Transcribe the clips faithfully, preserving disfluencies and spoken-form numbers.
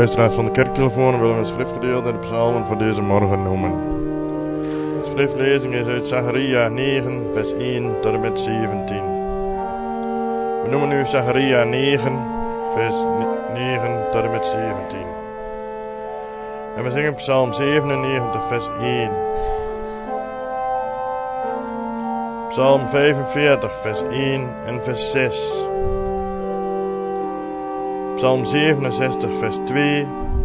luisteraars van de kerktelefoon willen we een schriftgedeelte in de psalmen voor deze morgen noemen. De schriftlezing is uit Zacharia negen, vers één tot en met zeventien. We noemen nu Zacharia negen, vers negen tot en met zeventien. En we zingen psalm zevenennegentig, vers één. Psalm vijfenveertig, vers één en vers zes. Psalm zevenenzestig, vers twee.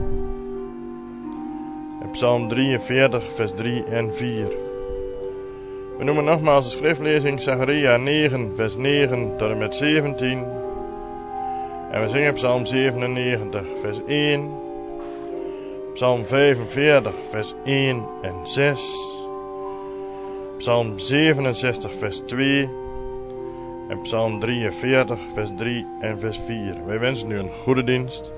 En Psalm drieënveertig, vers drie en vier. We noemen nogmaals de schriftlezing Zacharia negen, vers negen tot en met zeventien. En we zingen Psalm zevenennegentig, vers één. Psalm vijfenveertig, vers één en zes. Psalm zevenenzestig, vers twee. En Psalm drieënveertig, vers drie en vers vier. Wij wensen u een goede dienst.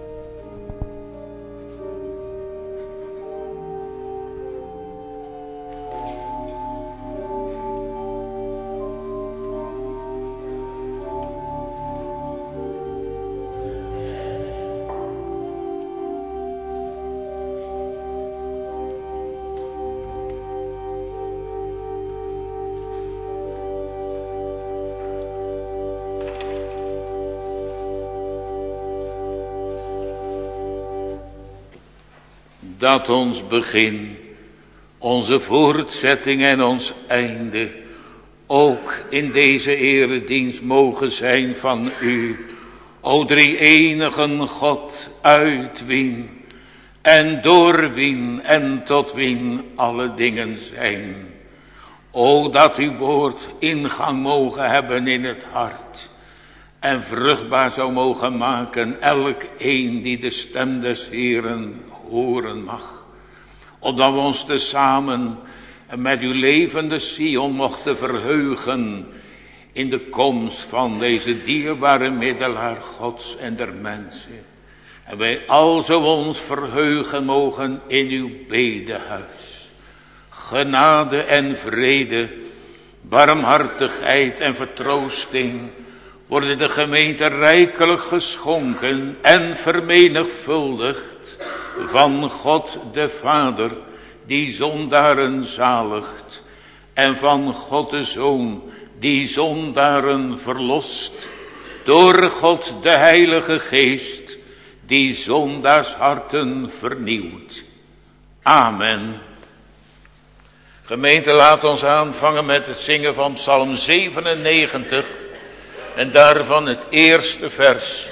Dat ons begin, onze voortzetting en ons einde ook in deze eredienst mogen zijn van u, o drie-enige God, uit wien en door wien en tot wien alle dingen zijn. O dat uw woord ingang mogen hebben in het hart en vruchtbaar zou mogen maken elk een die de stem des Heeren horen mag. Opdat we ons tezamen met uw levende Sion mochten verheugen in de komst van deze dierbare middelaar Gods en der mensen. En wij alzo ons verheugen mogen in uw bedehuis. Genade en vrede, barmhartigheid en vertroosting worden de gemeente rijkelijk geschonken en vermenigvuldigd van God de Vader, die zondaren zaligt, en van God de Zoon, die zondaren verlost, door God de Heilige Geest, die zondaars harten vernieuwt. Amen. Gemeente, laat ons aanvangen met het zingen van Psalm zevenennegentig en daarvan het eerste vers.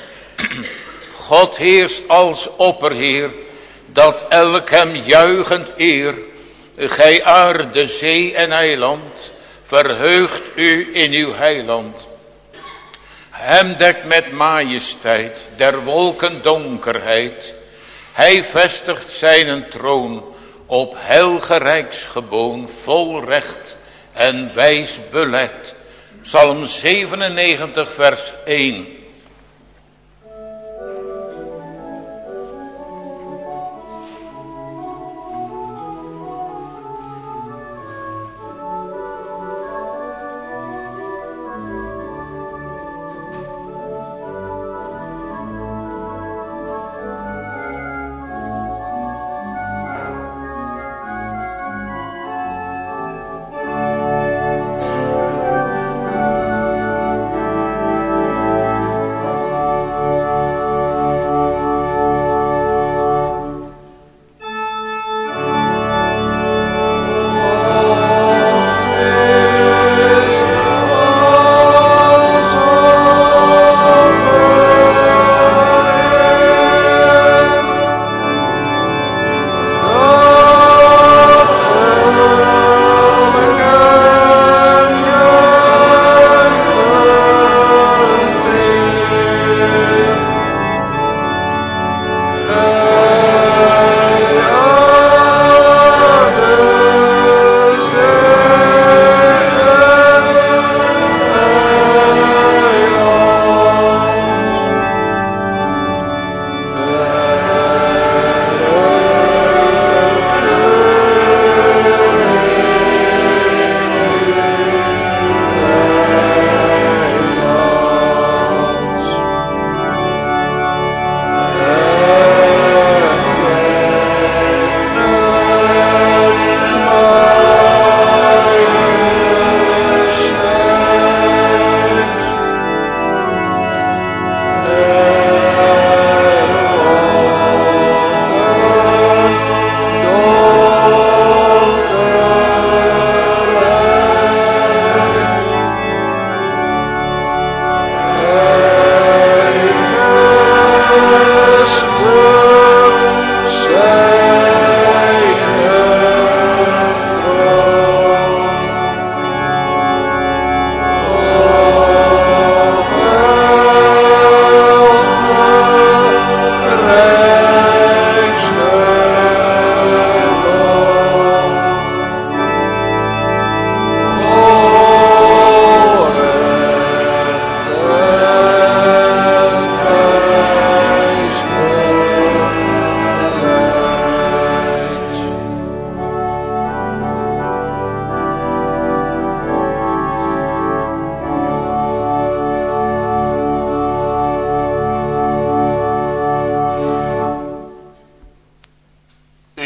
God heerst als opperheer, dat elk hem juichend eer. Gij aarde, zee en eiland, verheugt u in uw heiland. Hem dekt met majesteit der wolken donkerheid. Hij vestigt zijn troon op heilige rijksgeboon, vol recht en wijs beleid. Psalm zevenennegentig, vers één.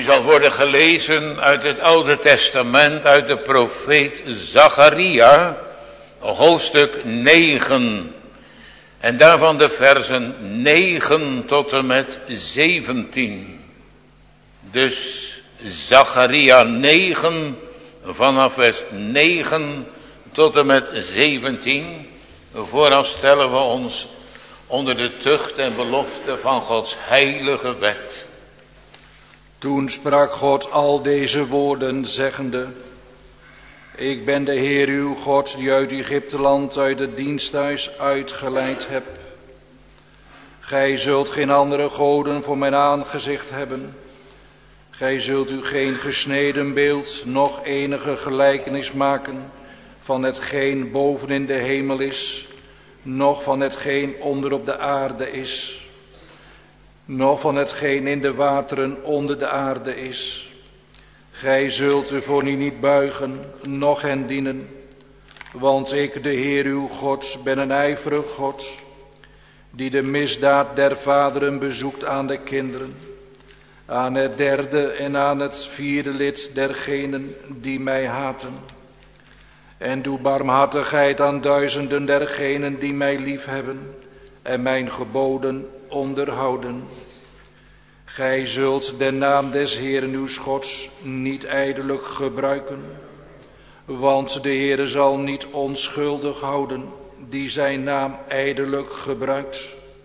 zal worden gelezen uit het Oude Testament, uit de profeet Zacharia, hoofdstuk negen. En daarvan de versen negen tot en met zeventien. Dus Zacharia negen, vanaf vers negen tot en met zeventien. Vooraf stellen we ons onder de tucht en belofte van Gods heilige wet. Toen sprak God al deze woorden, zeggende: Ik ben de Heer uw God, die uit Egypteland, uit het diensthuis uitgeleid heb. Gij zult geen andere goden voor mijn aangezicht hebben. Gij zult u geen gesneden beeld, noch enige gelijkenis maken van hetgeen boven in de hemel is, noch van hetgeen onder op de aarde is, noch van hetgeen in de wateren onder de aarde is. Gij zult u voor u niet buigen, noch hen dienen, want ik, de Heer uw God, ben een ijverig God, die de misdaad der vaderen bezoekt aan de kinderen, aan het derde en aan het vierde lid dergenen die mij haten. En doe barmhartigheid aan duizenden dergenen die mij liefhebben en mijn geboden onderhouden. Gij zult de naam des Heeren uws Gods niet ijdelijk gebruiken, want de Heere zal niet onschuldig houden die zijn naam ijdelijk gebruikt.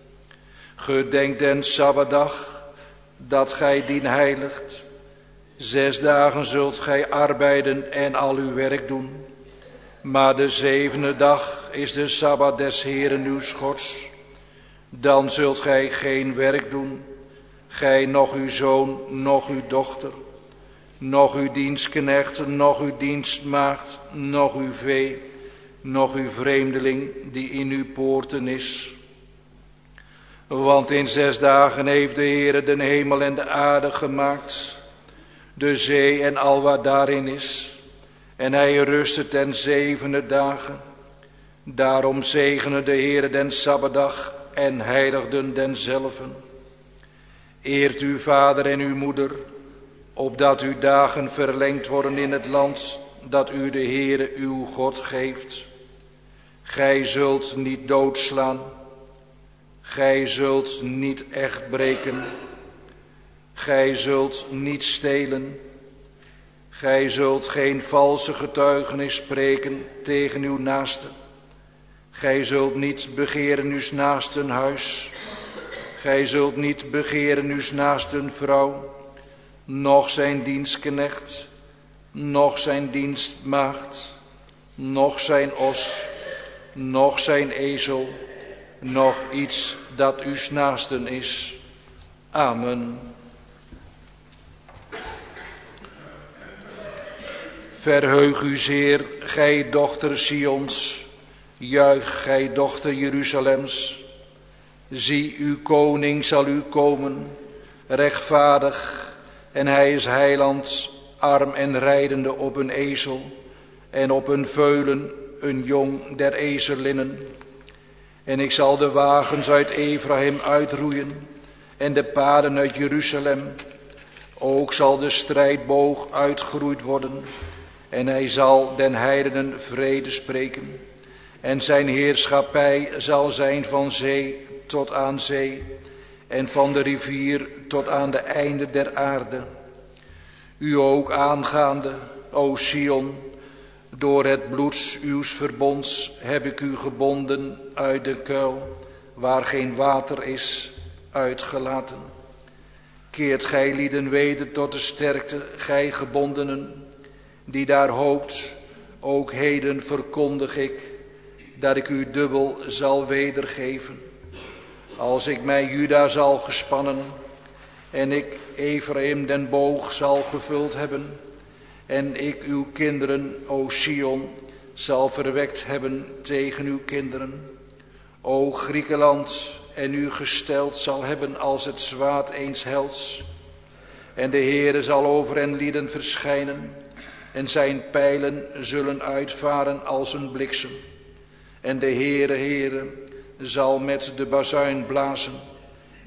Gedenk den Sabbatdag, dat gij dien heiligt. Zes dagen zult gij arbeiden en al uw werk doen. Maar de zevende dag is de Sabbat des Heeren uws Gods. Dan zult gij geen werk doen, gij noch uw zoon, noch uw dochter, noch uw dienstknecht, noch uw dienstmaagd, noch uw vee, noch uw vreemdeling die in uw poorten is. Want in zes dagen heeft de Heere de hemel en de aarde gemaakt, de zee en al wat daarin is. En hij rustte ten zevende dagen. Daarom zegene de Heere den Sabbatdag en heiligden denzelven. Eert uw vader en uw moeder, opdat uw dagen verlengd worden in het land dat u de Heere uw God geeft. Gij zult niet doodslaan. Gij zult niet echt breken. Gij zult niet stelen. Gij zult geen valse getuigenis spreken tegen uw naaste. Gij zult niet begeren uws naasten huis. Gij zult niet begeren uws naasten vrouw, noch zijn dienstknecht, noch zijn dienstmaagd, noch zijn os, noch zijn ezel, noch iets dat uws naasten is. Amen. Verheug u zeer, gij dochter Sions, juich gij dochter Jeruzalems. Zie, uw koning zal u komen, rechtvaardig, en hij is heiland, arm en rijdende op een ezel, en op een veulen een jong der ezelinnen. En ik zal de wagens uit Ephraim uitroeien, en de paarden uit Jeruzalem. Ook zal de strijdboog uitgeroeid worden, en hij zal den heidenen vrede spreken. En zijn heerschappij zal zijn van zee tot aan zee, en van de rivier tot aan de einde der aarde. U ook aangaande, o Sion, door het bloed uws verbonds heb ik u gebonden uit de kuil, waar geen water is, uitgelaten. Keert gij lieden weder tot de sterkte, gij gebondenen, die daar hoopt, ook heden verkondig ik, dat ik u dubbel zal wedergeven. Als ik mij Juda zal gespannen, en ik Ephraim den boog zal gevuld hebben, en ik uw kinderen, o Sion, zal verwekt hebben tegen uw kinderen. O Griekenland, en u gesteld zal hebben als het zwaard eens helds. En de Heere zal over hen lieden verschijnen, en zijn pijlen zullen uitvaren als een bliksem. En de Heere, Heere, zal met de bazuin blazen,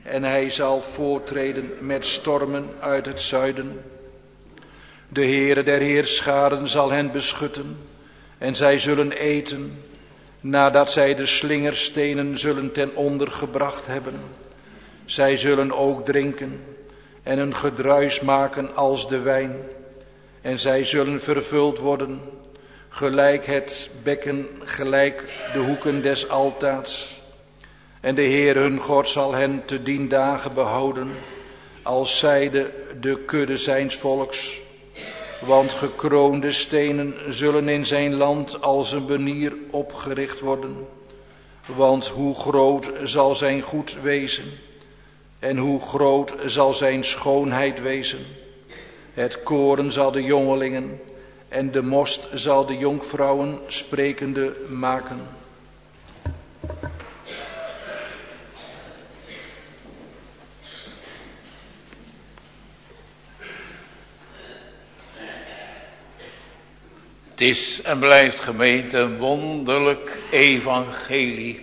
en hij zal voortreden met stormen uit het zuiden. De Heere der Heerscharen zal hen beschutten en zij zullen eten, nadat zij de slingerstenen zullen ten onder gebracht hebben. Zij zullen ook drinken en een gedruis maken als de wijn. En zij zullen vervuld worden, gelijk het bekken, gelijk de hoeken des altaars. En de Heer hun God zal hen te dien dagen behouden, als zijde de kudde zijns volks. Want gekroonde stenen zullen in zijn land als een banier opgericht worden. Want hoe groot zal zijn goed wezen, en hoe groot zal zijn schoonheid wezen. Het koren zal de jongelingen en de most zal de jonkvrouwen sprekende maken. Het is en blijft, gemeente, een wonderlijk evangelie.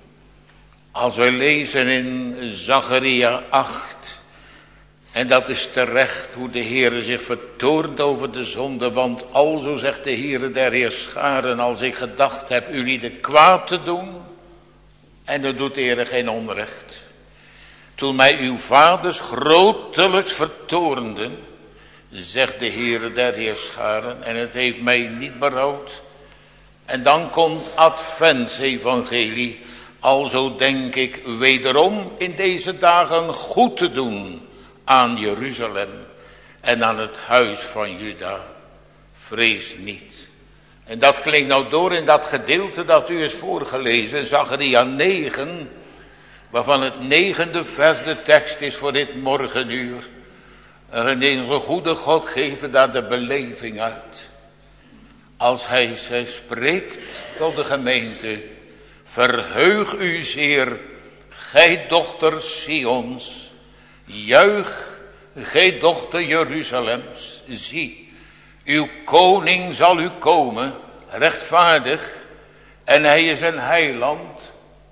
Als we lezen in Zacharia acht, en dat is terecht hoe de Heere zich vertoornt over de zonde, want alzo zegt de Heere der Heerscharen, als ik gedacht heb jullie de kwaad te doen, en dat doet de Heere geen onrecht. Toen mij uw vaders grotelijks vertoornden, zegt de Heere der Heerscharen, en het heeft mij niet berouwd. En dan komt Adventsevangelie, alzo denk ik wederom in deze dagen goed te doen aan Jeruzalem en aan het huis van Juda. Vrees niet. En dat klinkt nou door in dat gedeelte dat u is voorgelezen, Zacharia negen, waarvan het negende vers de tekst is voor dit morgenuur. En onze goede God geeft daar de beleving uit. Als hij zij spreekt tot de gemeente, verheug u zeer, gij dochter Sions, juich, gij dochter Jeruzalems, zie, uw koning zal u komen, rechtvaardig, en hij is een heiland,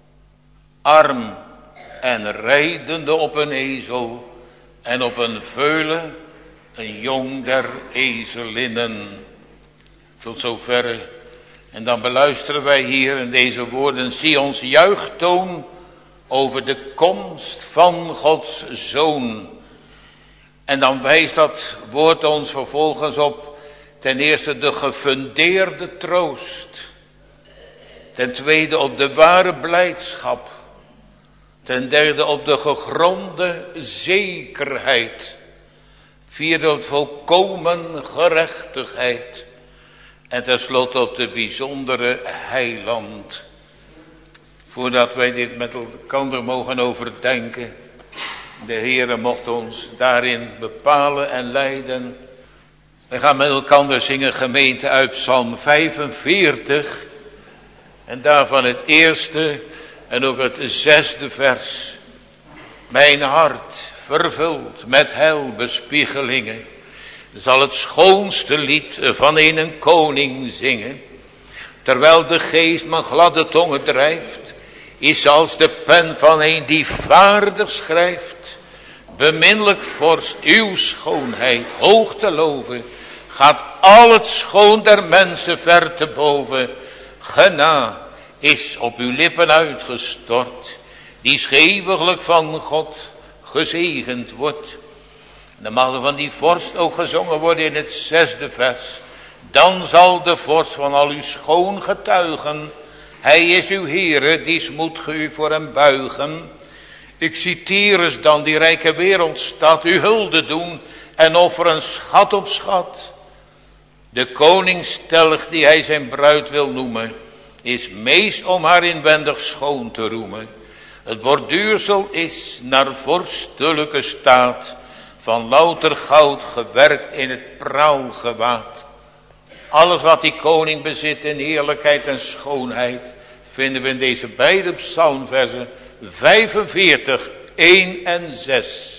arm en rijdende op een ezel, en op een veulen, een jong der ezelinnen. Tot zover. En dan beluisteren wij hier in deze woorden, zie ons juichtoon over de komst van Gods Zoon. En dan wijst dat woord ons vervolgens op ten eerste de gefundeerde troost. Ten tweede op de ware blijdschap. Ten derde op de gegronde zekerheid. Vierde op volkomen gerechtigheid. En tenslotte op de bijzondere heiland. Voordat wij dit met elkaar mogen overdenken. De Heere mocht ons daarin bepalen en leiden. We gaan met elkaar zingen, gemeente, uit Psalm vijfenveertig. En daarvan het eerste en ook het zesde vers. Mijn hart vervuld met heilbespiegelingen zal het schoonste lied van een koning zingen. Terwijl de geest mijn gladde tongen drijft, is als de pen van een die vaardig schrijft. Beminnelijk vorst, uw schoonheid hoog te loven, gaat al het schoon der mensen ver te boven. Gena is op uw lippen uitgestort, die schewiglijk van God gezegend wordt. Dan mag er van die vorst ook gezongen worden in het zesde vers. Dan zal de vorst van al uw schoon getuigen, hij is uw Heere, dies moet ge u voor hem buigen. Ik zie Tyrus dan, die rijke wereldstad, u hulde doen en offeren schat op schat. De koningstelg die hij zijn bruid wil noemen, is meest om haar inwendig schoon te roemen. Het borduursel is naar vorstelijke staat, van louter goud gewerkt in het praalgewaad. Alles wat die koning bezit in heerlijkheid en schoonheid, vinden we in deze beide psalmversen vijfenveertig, één en zes.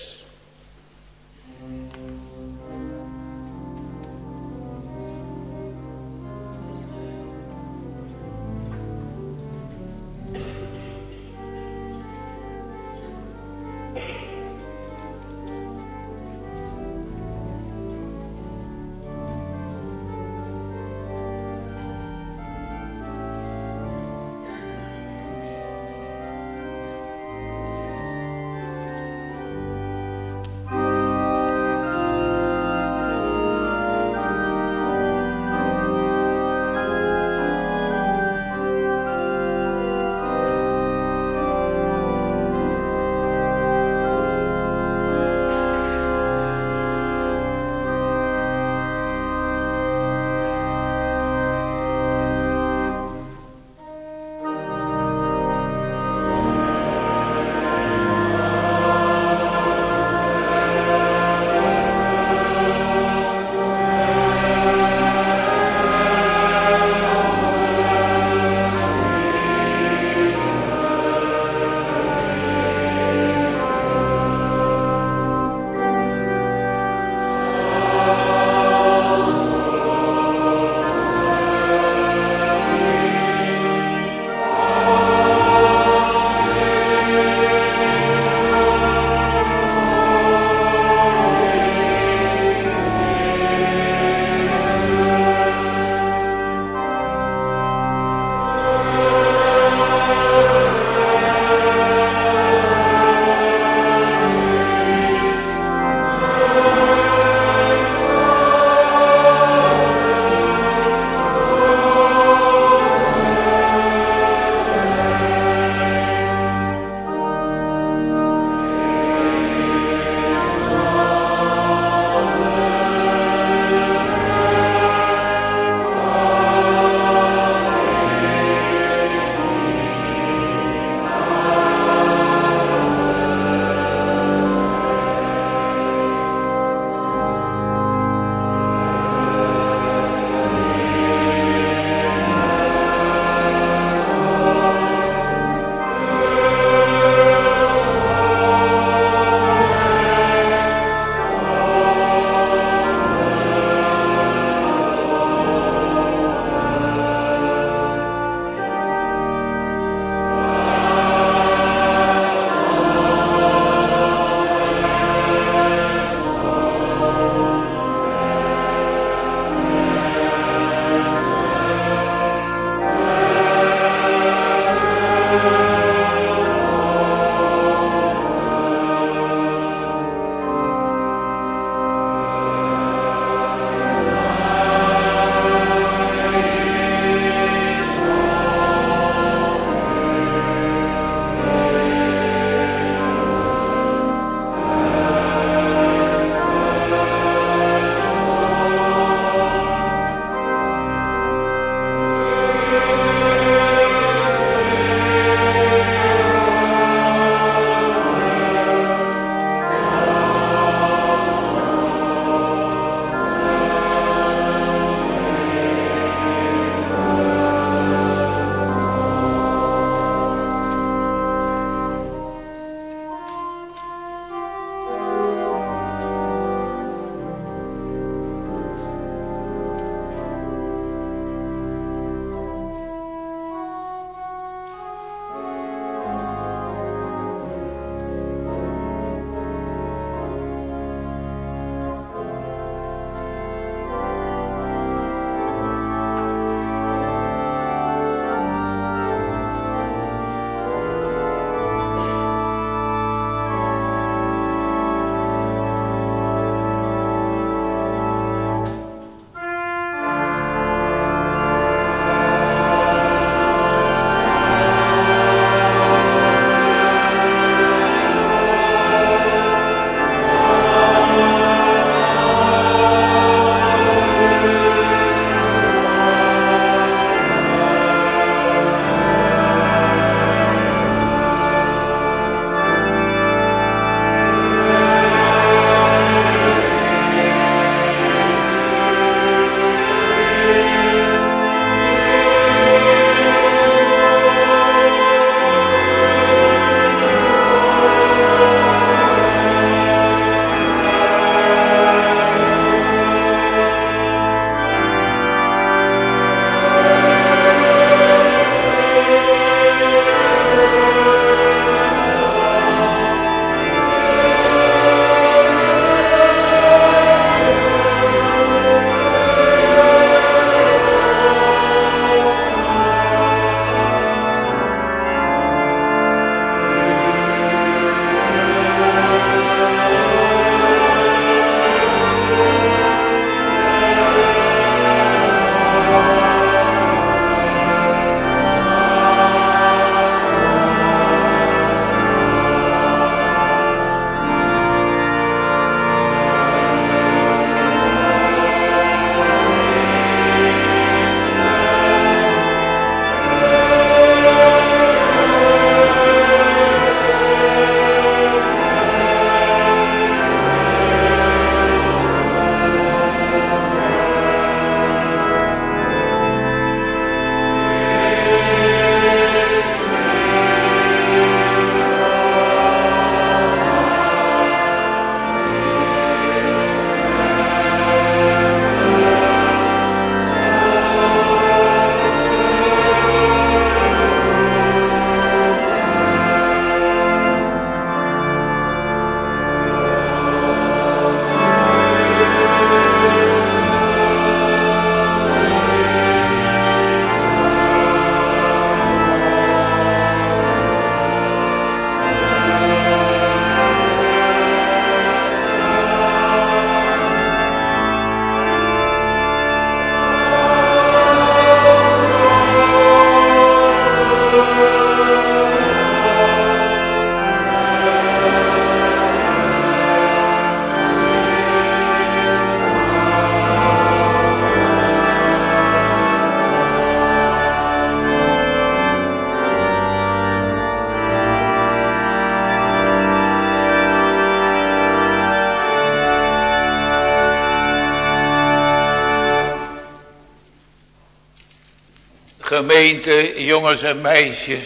Gemeente, jongens en meisjes,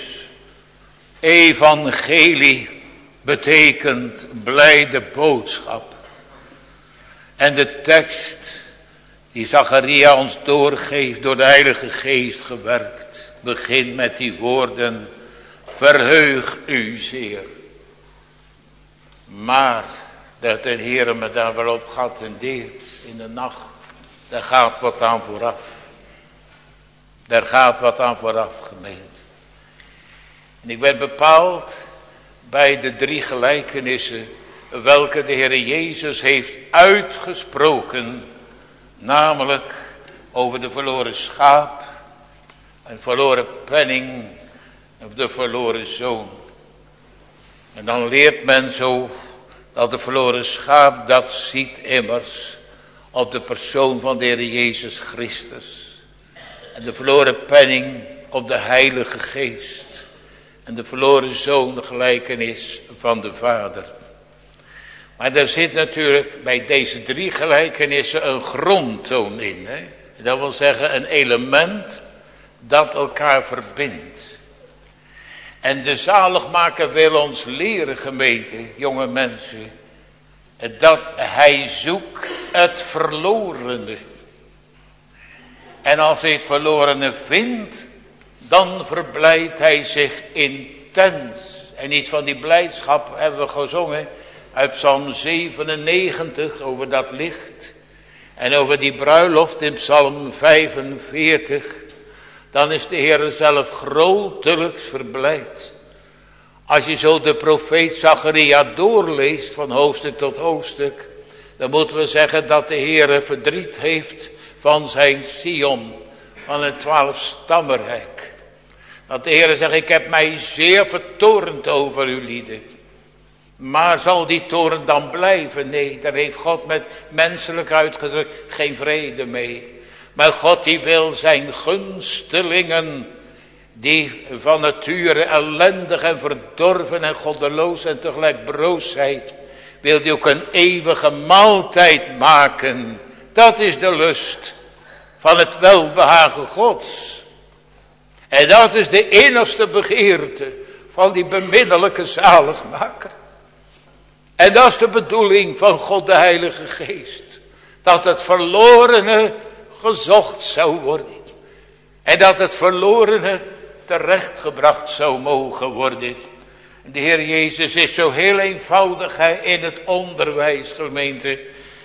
evangelie betekent blijde boodschap. En de tekst die Zacharia ons doorgeeft, door de Heilige Geest gewerkt, begint met die woorden: verheug u zeer. Maar dat de Heer me daar wel op geattendeerd in de nacht, daar gaat wat aan vooraf. Daar gaat wat aan vooraf, gemeente. En ik ben bepaald bij de drie gelijkenissen welke de Heer Jezus heeft uitgesproken, namelijk over de verloren schaap, een verloren penning of de verloren zoon. En dan leert men zo dat de verloren schaap, dat ziet immers op de persoon van de Heer Jezus Christus. En de verloren penning op de Heilige Geest. En de verloren zoon de gelijkenis van de Vader. Maar er zit natuurlijk bij deze drie gelijkenissen een grondtoon in. Hè? Dat wil zeggen een element dat elkaar verbindt. En de zaligmaker wil ons leren, gemeente, jonge mensen, dat hij zoekt het verlorene. En als hij het verlorene vindt, dan verblijdt hij zich intens. En iets van die blijdschap hebben we gezongen uit Psalm zevenennegentig over dat licht. En over die bruiloft in Psalm vijfenveertig. Dan is de Heer zelf grotelijks verblijd. Als je zo de profeet Zacharia doorleest van hoofdstuk tot hoofdstuk, dan moeten we zeggen dat de Heer verdriet heeft van zijn Sion, van het twaalfstammenrijk. Dat de Heer zegt: ik heb mij zeer vertoornd over uw lieden. Maar zal die toorn dan blijven? Nee, daar heeft God met menselijk uitgedrukt geen vrede mee. Maar God die wil zijn gunstelingen, die van nature ellendig en verdorven en goddeloos en tegelijk broosheid, wil die ook een eeuwige maaltijd maken. Dat is de lust van het welbehagen Gods. En dat is de innerste begeerte van die bemiddelijke zaligmaker. En dat is de bedoeling van God de Heilige Geest. Dat het verlorene gezocht zou worden. En dat het verlorene terechtgebracht zou mogen worden. De Heer Jezus is zo heel eenvoudig in het onderwijs, gemeente.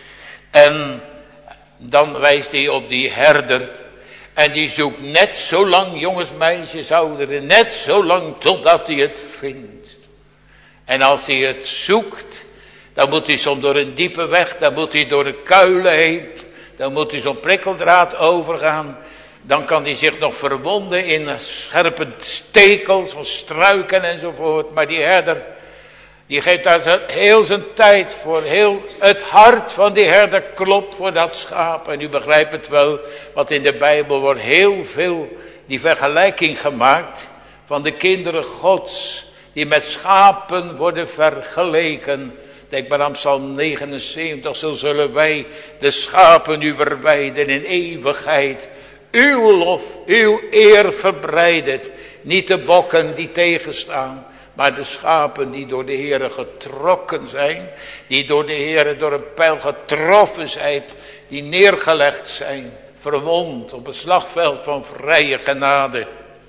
En dan wijst hij op die herder. En die zoekt net zo lang, jongens, meisjes, ouderen, net zo lang totdat hij het vindt. En als hij het zoekt, dan moet hij soms door een diepe weg, dan moet hij door de kuilen heen, dan moet hij zo'n prikkeldraad overgaan. Dan kan hij zich nog verwonden in scherpe stekels van struiken enzovoort. Maar die herder, die geeft daar heel zijn tijd voor. Heel het hart van die herder klopt voor dat schaap. En u begrijpt het wel, want in de Bijbel wordt heel veel die vergelijking gemaakt van de kinderen Gods, die met schapen worden vergeleken. Denk maar aan Psalm negenenzeventig, zo zullen wij de schapen u verwijden in eeuwigheid. Uw lof, uw eer verbreidt. Niet de bokken die tegenstaan, maar de schapen die door de Heere getrokken zijn. Die door de Heere door een pijl getroffen zijn. Die neergelegd zijn, verwond op het slagveld van vrije genade.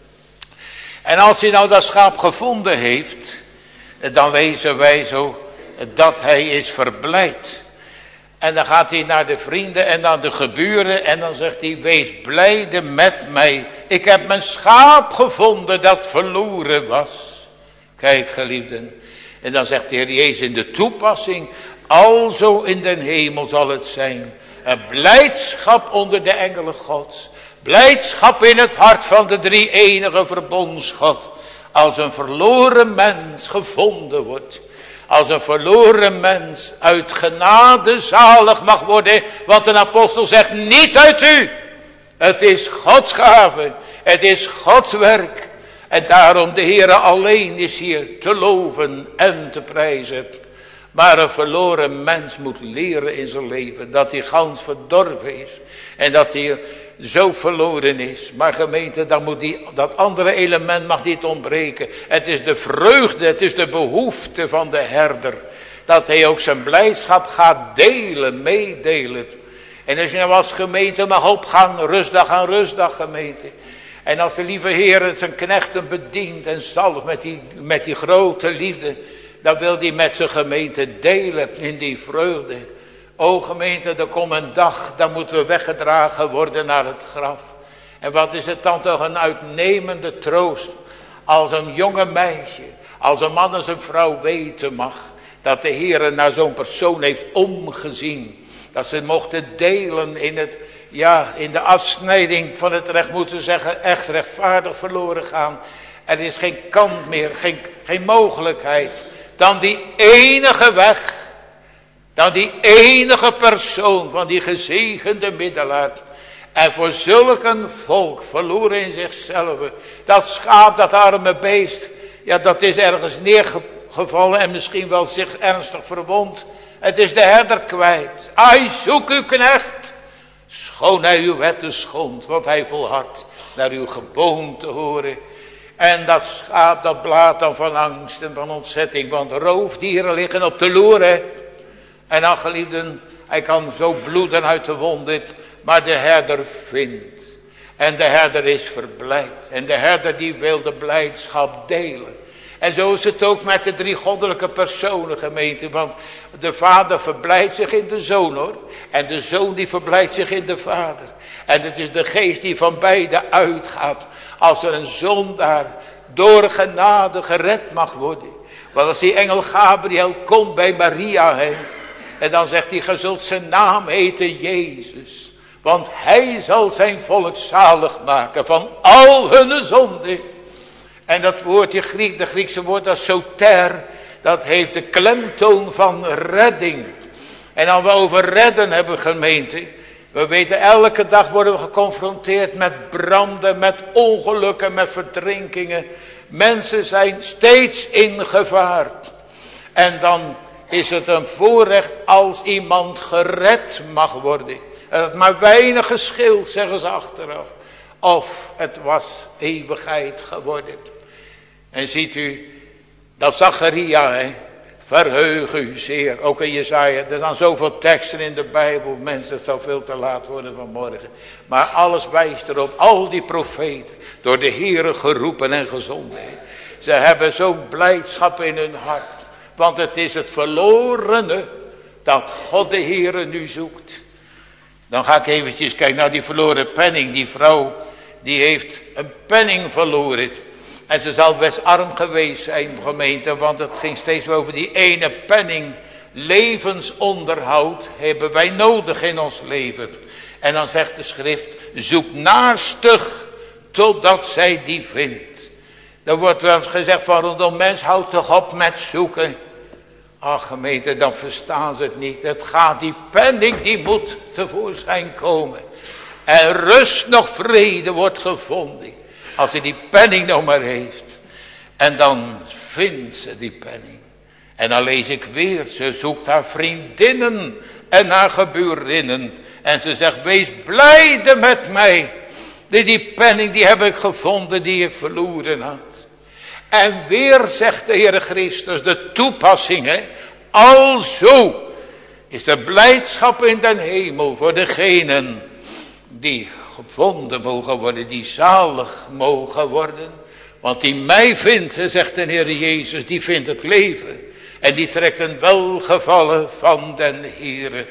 En als hij nou dat schaap gevonden heeft, dan lezen wij zo dat hij is verblijd. En dan gaat hij naar de vrienden en naar de geburen en dan zegt hij: wees blijde met mij. Ik heb mijn schaap gevonden dat verloren was. Kijk, geliefden. En dan zegt de Heer Jezus in de toepassing: alzo in den hemel zal het zijn. Een blijdschap onder de engelen Gods. Blijdschap in het hart van de drie enige verbondsgod. Als een verloren mens gevonden wordt. Als een verloren mens uit genade zalig mag worden. Want een apostel zegt: niet uit u. Het is Gods gave. Het is Gods werk. En daarom de Heere alleen is hier te loven en te prijzen. Maar een verloren mens moet leren in zijn leven dat hij gans verdorven is. En dat hij zo verloren is. Maar gemeente, dan moet die, dat andere element mag niet ontbreken. Het is de vreugde, het is de behoefte van de herder. Dat hij ook zijn blijdschap gaat delen, meedelen. En als je nou als gemeente mag opgaan, rustdag aan rustdag gemeente. En als de lieve Heer zijn knechten bedient en zalft met die, met die grote liefde. Dan wil hij met zijn gemeente delen in die vreugde. O gemeente, er komt een dag, dan moeten we weggedragen worden naar het graf. En wat is het dan toch een uitnemende troost. Als een jonge meisje, als een man en zijn vrouw weten mag. Dat de Heer naar zo'n persoon heeft omgezien. Dat ze mochten delen in, het, ja, in de afsnijding van het recht, moeten zeggen, echt rechtvaardig verloren gaan. Er is geen kant meer, geen, geen mogelijkheid. Dan die enige weg. Dan die enige persoon van die gezegende middelaar. En voor zulk een volk verloren in zichzelf. Dat schaap, dat arme beest. Ja, dat is ergens neergevallen en misschien wel zich ernstig verwond. Het is de herder kwijt. Ai, zoek uw knecht. Schoon hij uw wetten schond. Want hij volhardt naar uw geboon te horen. En dat schaap dat blaat dan van angst en van ontzetting. Want roofdieren liggen op de loer. Hè? En dan geliefden, hij kan zo bloeden uit de wonden. Maar de herder vindt. En de herder is verblijd. En de herder die wil de blijdschap delen. En zo is het ook met de drie goddelijke personen gemeente. Want de vader verblijdt zich in de zoon hoor. En de zoon die verblijdt zich in de vader. En het is de geest die van beide uitgaat. Als er een zondaar door genade gered mag worden. Want als die engel Gabriel komt bij Maria heen. En dan zegt hij, ge zult zijn naam heten Jezus. Want hij zal zijn volk zalig maken van al hun zonden. En dat woordje Griek, de Griekse woord dat soter, dat heeft de klemtoon van redding. En als we over redden hebben gemeente. We weten elke dag worden we geconfronteerd met branden, met ongelukken, met verdrinkingen. Mensen zijn steeds in gevaar. En dan is het een voorrecht als iemand gered mag worden. En het maar weinig gescheeld, zeggen ze achteraf. Of het was eeuwigheid geworden. En ziet u, dat Zacharia, hè, verheug u zeer. Ook in Jesaja, er zijn zoveel teksten in de Bijbel. Mensen, het zal veel te laat worden vanmorgen. Maar alles wijst erop, al die profeten, door de Heere geroepen en gezonden. Ze hebben zo'n blijdschap in hun hart. Want het is het verlorene dat God de Heere nu zoekt. Dan ga ik eventjes kijken naar die verloren penning. Die vrouw, die heeft een penning verloren. En ze zal best arm geweest zijn, gemeente. Want het ging steeds over die ene penning. Levensonderhoud hebben wij nodig in ons leven. En dan zegt de schrift, zoek naastig totdat zij die vindt. Dan wordt wel gezegd van rondom mens, houd toch op met zoeken. Ach gemeente, dan verstaan ze het niet. Het gaat, die penning die moet tevoorschijn komen. En rust nog vrede wordt gevonden. Als ze die penning nog maar heeft. En dan vindt ze die penning. En dan lees ik weer, ze zoekt haar vriendinnen en haar geburinnen. En ze zegt, wees blijde met mij. Die, die penning die heb ik gevonden die ik verloren had. En weer zegt de Heere Christus de toepassingen. Alzo is de blijdschap in den hemel voor degenen die gevonden mogen worden, die zalig mogen worden. Want die mij vindt, zegt de Heere Jezus, die vindt het leven. En die trekt een welgevallen van den Heere.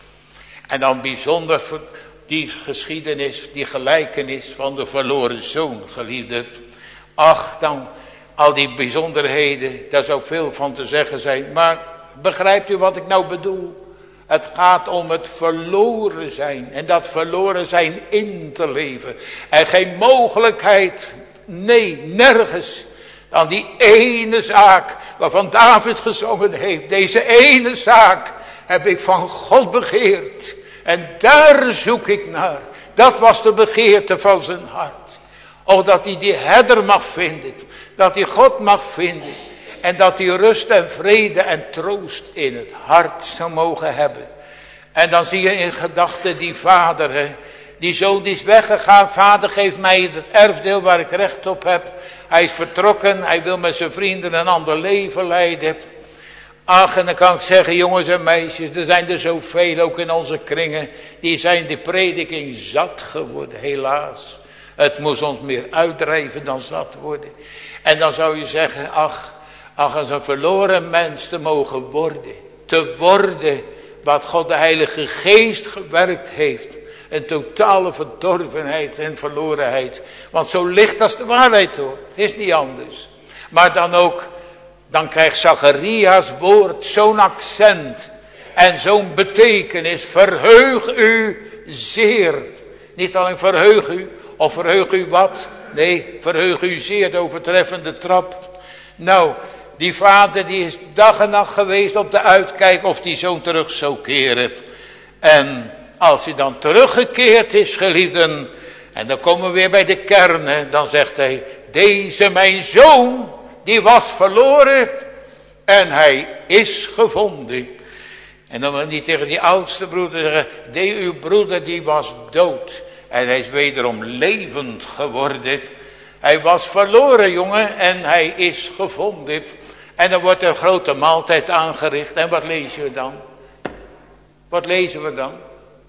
En dan bijzonder die geschiedenis, die gelijkenis van de verloren zoon, geliefde. Ach, dan al die bijzonderheden, daar zou veel van te zeggen zijn. Maar begrijpt u wat ik nou bedoel? Het gaat om het verloren zijn. En dat verloren zijn in te leven. En geen mogelijkheid, nee, nergens. Dan die ene zaak waarvan David gezongen heeft. Deze ene zaak heb ik van God begeerd. En daar zoek ik naar. Dat was de begeerte van zijn hart. O, dat hij die herder mag vinden. Dat hij God mag vinden. En dat hij rust en vrede en troost in het hart zou mogen hebben. En dan zie je in gedachten die vader. Hè, Die zoon die is weggegaan. Vader, geef mij het erfdeel waar ik recht op heb. Hij is vertrokken. Hij wil met zijn vrienden een ander leven leiden. Ach, en dan kan ik zeggen, jongens en meisjes, er zijn er zoveel, ook in onze kringen, die zijn de prediking zat geworden, helaas. Het moest ons meer uitdrijven dan zat worden. En dan zou je zeggen, ach, ach, als een verloren mens te mogen worden, te worden wat God de Heilige Geest gewerkt heeft. Een totale verdorvenheid en verlorenheid. Want zo licht als de waarheid hoor, het is niet anders. Maar dan ook, dan krijgt Zacharias woord zo'n accent en zo'n betekenis. Verheug u zeer. Niet alleen verheug u, of verheug u wat. Nee, verheug u zeer, de overtreffende trap. Nou, die vader die is dag en nacht geweest op de uitkijk of die zoon terug zou keren. En als hij dan teruggekeerd is, geliefden, en dan komen we weer bij de kern, hè, dan zegt hij, deze mijn zoon, die was verloren en hij is gevonden. En dan wil hij niet tegen die oudste broeder zeggen, die uw broeder die was dood en hij is wederom levend geworden. Hij was verloren, jongen, en hij is gevonden. En dan wordt een grote maaltijd aangericht. En wat lezen we dan? Wat lezen we dan?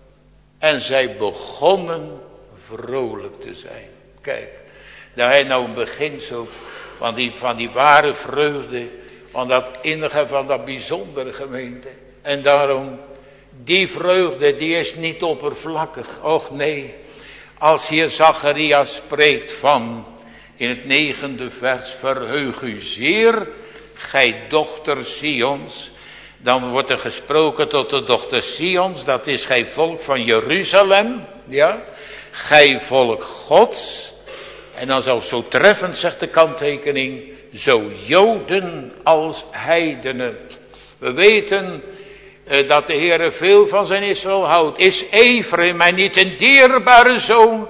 En zij begonnen vrolijk te zijn. Kijk, daar hij nou een beginsel van die, van die ware vreugde, van dat innige, van dat bijzondere gemeente. En daarom, die vreugde, die is niet oppervlakkig. Och nee, als hier Zacharias spreekt van, in het negende vers, verheug u zeer, gij dochter Sions. Dan wordt er gesproken tot de dochter Sions, dat is gij volk van Jeruzalem, ja. Gij volk Gods. En dan zo, zo treffend zegt de kanttekening, zo Joden als heidenen. We weten eh, dat de Heere veel van zijn Israël houdt. Is Ephraim mij niet een dierbare zoon?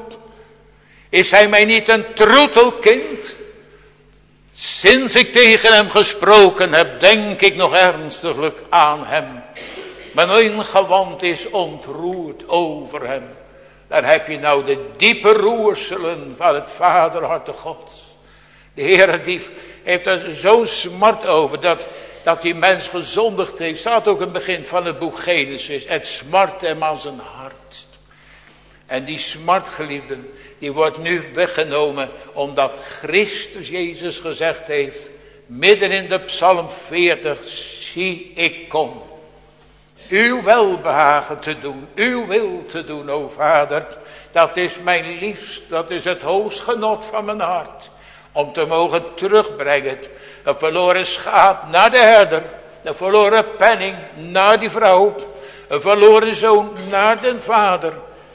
Is hij mij niet een troetelkind? Sinds ik tegen hem gesproken heb, denk ik nog ernstiglijk aan hem. Mijn ingewand is ontroerd over hem. Daar heb je nou de diepe roerselen van het vaderharte Gods. De Heere die heeft er zo'n smart over dat, dat die mens gezondigd heeft. Staat ook in het begin van het boek Genesis. Het smart hem aan zijn hart. En die smart, geliefden, die wordt nu weggenomen omdat Christus Jezus gezegd heeft, midden in de Psalm veertig, zie ik kom. Uw welbehagen te doen, uw wil te doen, o Vader. Dat is mijn liefst, dat is het hoogst genot van mijn hart. Om te mogen terugbrengen, een verloren schaap naar de herder. Een verloren penning naar die vrouw. Een verloren zoon naar den vader.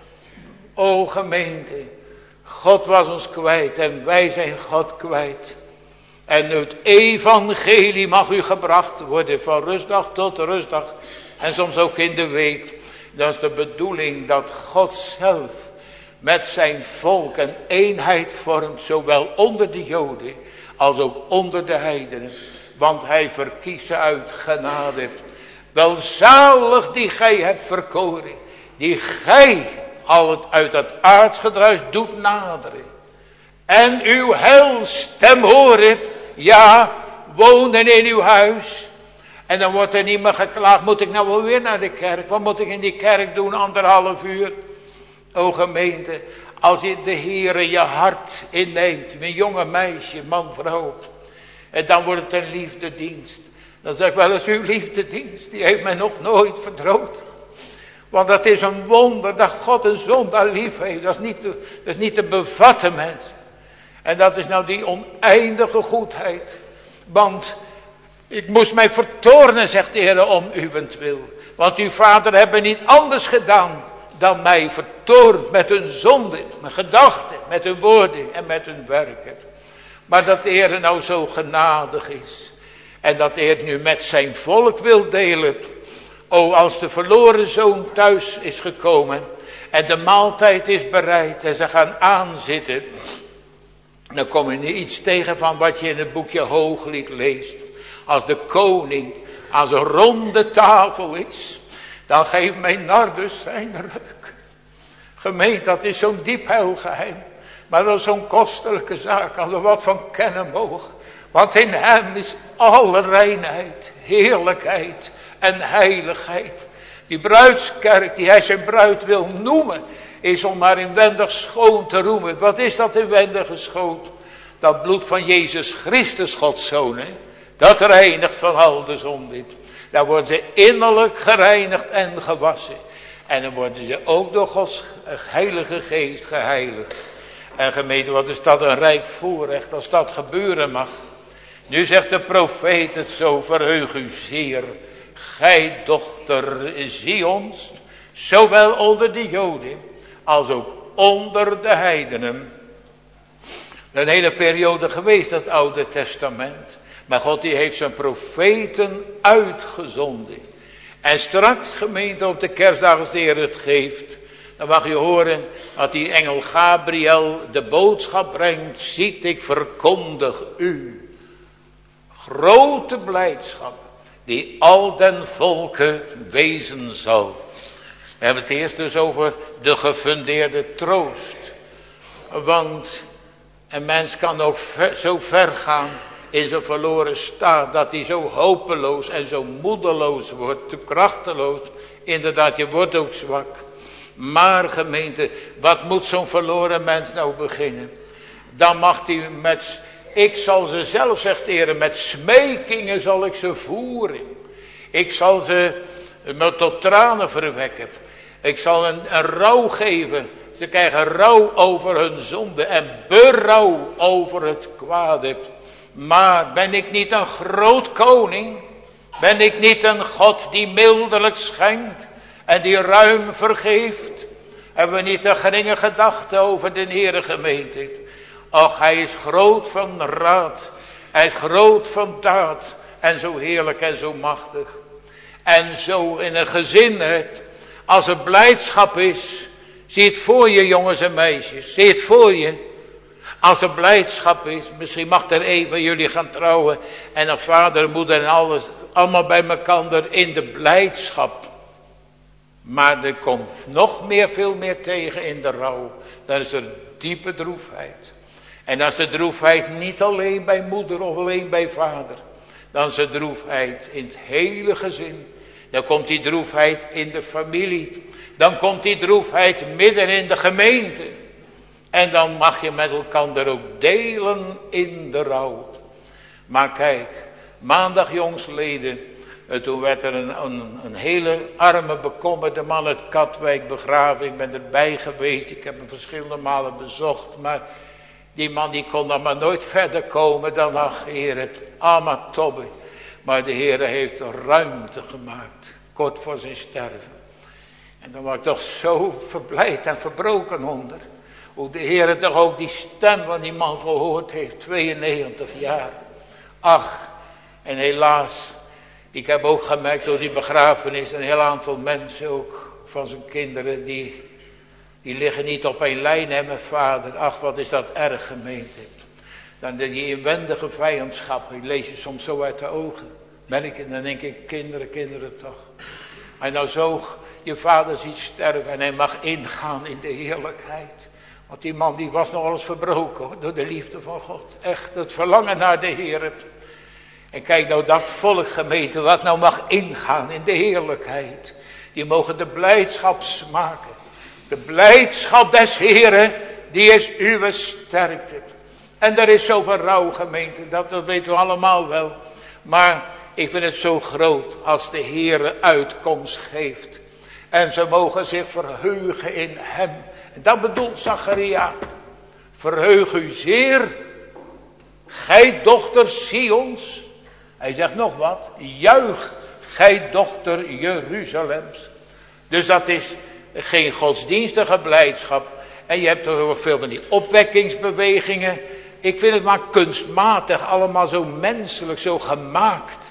O gemeente, God was ons kwijt en wij zijn God kwijt. En het evangelie mag u gebracht worden van rustdag tot rustdag. En soms ook in de week. Dat is de bedoeling dat God zelf met zijn volk een eenheid vormt. Zowel onder de Joden als ook onder de heidenen. Want hij verkiest ze uit genade. Welzalig die gij hebt verkoren. Die gij al het uit het aardsgedruis doet naderen. En uw heilstem horen. Ja, wonen in uw huis. En dan wordt er niet meer geklaagd. Moet ik nou wel weer naar de kerk? Wat moet ik in die kerk doen? Anderhalf uur. O gemeente. Als je de Heere je hart inneemt. Een jonge meisje, man, vrouw. En dan wordt het een liefdedienst. Dan zeg ik wel eens, uw liefdedienst. Die heeft mij nog nooit verdroten. Want dat is een wonder dat God een zondaar lief heeft. Dat is niet te, dat is niet te bevatten, mensen. En dat is nou die oneindige goedheid. Want ik moest mij vertoornen, zegt de Heer, om uwentwil. Want uw vader hebben niet anders gedaan dan mij vertoornd met hun zonden, met gedachten, met hun woorden en met hun werken. Maar dat de Heer nou zo genadig is. En dat de Heer nu met zijn volk wil delen. O, als de verloren zoon thuis is gekomen en de maaltijd is bereid en ze gaan aanzitten, dan kom je niet iets tegen van wat je in het boekje Hooglied leest. Als de koning aan zijn ronde tafel is, dan geeft mijn nardus zijn reuk. Gemeente, dat is zo'n diep heilgeheim. Maar dat is zo'n kostelijke zaak als we wat van kennen mogen. Want in hem is alle reinheid, heerlijkheid en heiligheid. Die bruidskerk die hij zijn bruid wil noemen, is om maar inwendig schoon te roemen. Wat is dat inwendige schoon? Dat bloed van Jezus Christus, Gods Zoon, hè? Dat reinigt van al de zonde. Daar worden ze innerlijk gereinigd en gewassen. En dan worden ze ook door Gods heilige geest geheiligd. En gemeente, wat is dat een rijk voorrecht als dat gebeuren mag. Nu zegt de profeet het zo, verheug u zeer. Gij dochter Zions, zowel onder de Joden als ook onder de heidenen. Een hele periode geweest, dat Oude Testament. Maar God die heeft zijn profeten uitgezonden. En straks, gemeente, op de kerstdag als de Heer het geeft, dan mag je horen dat die engel Gabriel de boodschap brengt. Ziet, ik verkondig u grote blijdschap die al den volken wezen zal. We hebben het eerst dus over de gefundeerde troost. Want een mens kan ook ver, zo ver gaan in zijn verloren staat, dat hij zo hopeloos en zo moedeloos wordt, te krachteloos. Inderdaad, je wordt ook zwak. Maar gemeente, wat moet zo'n verloren mens nou beginnen? Dan mag hij met, ik zal ze zelf, zegt de Heer, met smekingen zal ik ze voeren. Ik zal ze me tot tranen verwekken. Ik zal een, een rouw geven. Ze krijgen rouw over hun zonde en berouw over het kwade. Maar ben ik niet een groot koning? Ben ik niet een God die mildelijk schenkt en die ruim vergeeft? Hebben we niet een geringe gedachte over de Heere gemeente? Och, hij is groot van raad. Hij is groot van daad. En zo heerlijk en zo machtig. En zo in een gezin, als er blijdschap is. Zie het voor je, jongens en meisjes. Zie het voor je. Als er blijdschap is, misschien mag er een van jullie gaan trouwen. En dan vader, moeder en alles, allemaal bij elkaar in de blijdschap. Maar er komt nog meer, veel meer tegen in de rouw. Dan is er diepe droefheid. En als de droefheid niet alleen bij moeder of alleen bij vader. Dan is de droefheid in het hele gezin. Dan komt die droefheid in de familie. Dan komt die droefheid midden in de gemeente. En dan mag je met elkaar ook delen in de rouw. Maar kijk, maandag jongsleden, toen werd er een, een, een hele arme bekommerde man uit Katwijk begraven. Ik ben erbij geweest, ik heb hem verschillende malen bezocht. Maar die man die kon dan maar nooit verder komen dan, ach Heer, het Amatobbe. Maar de Heer heeft ruimte gemaakt, kort voor zijn sterven. En dan was ik toch zo verblijd en verbroken onder. Hoe de Heer toch ook die stem van die man gehoord heeft, tweeënnegentig jaar. Ach, en helaas, ik heb ook gemerkt door die begrafenis, een heel aantal mensen ook van zijn kinderen, die, die liggen niet op één lijn hè, met vader. Ach, wat is dat erg, gemeente. Dan die inwendige vijandschap, die lees je soms zo uit de ogen. Merk je, dan denk ik, kinderen, kinderen toch. En nou zo je vader ziet sterven en hij mag ingaan in de heerlijkheid. Want die man die was nog eens verbroken hoor, door de liefde van God. Echt het verlangen naar de Heer. En kijk nou dat volk gemeente wat nou mag ingaan in de heerlijkheid. Die mogen de blijdschap smaken. De blijdschap des Heeren, die is uw sterkte. En er is zoveel rouw gemeente, dat, dat weten we allemaal wel. Maar ik vind het zo groot als de Heere uitkomst geeft. En ze mogen zich verheugen in hem. En dat bedoelt Zacharia. Verheug u zeer, gij dochter Sions. Hij zegt nog wat. Juich, gij dochter Jeruzalems. Dus dat is geen godsdienstige blijdschap. En je hebt toch ook veel van die opwekkingsbewegingen. Ik vind het maar kunstmatig, allemaal zo menselijk, zo gemaakt.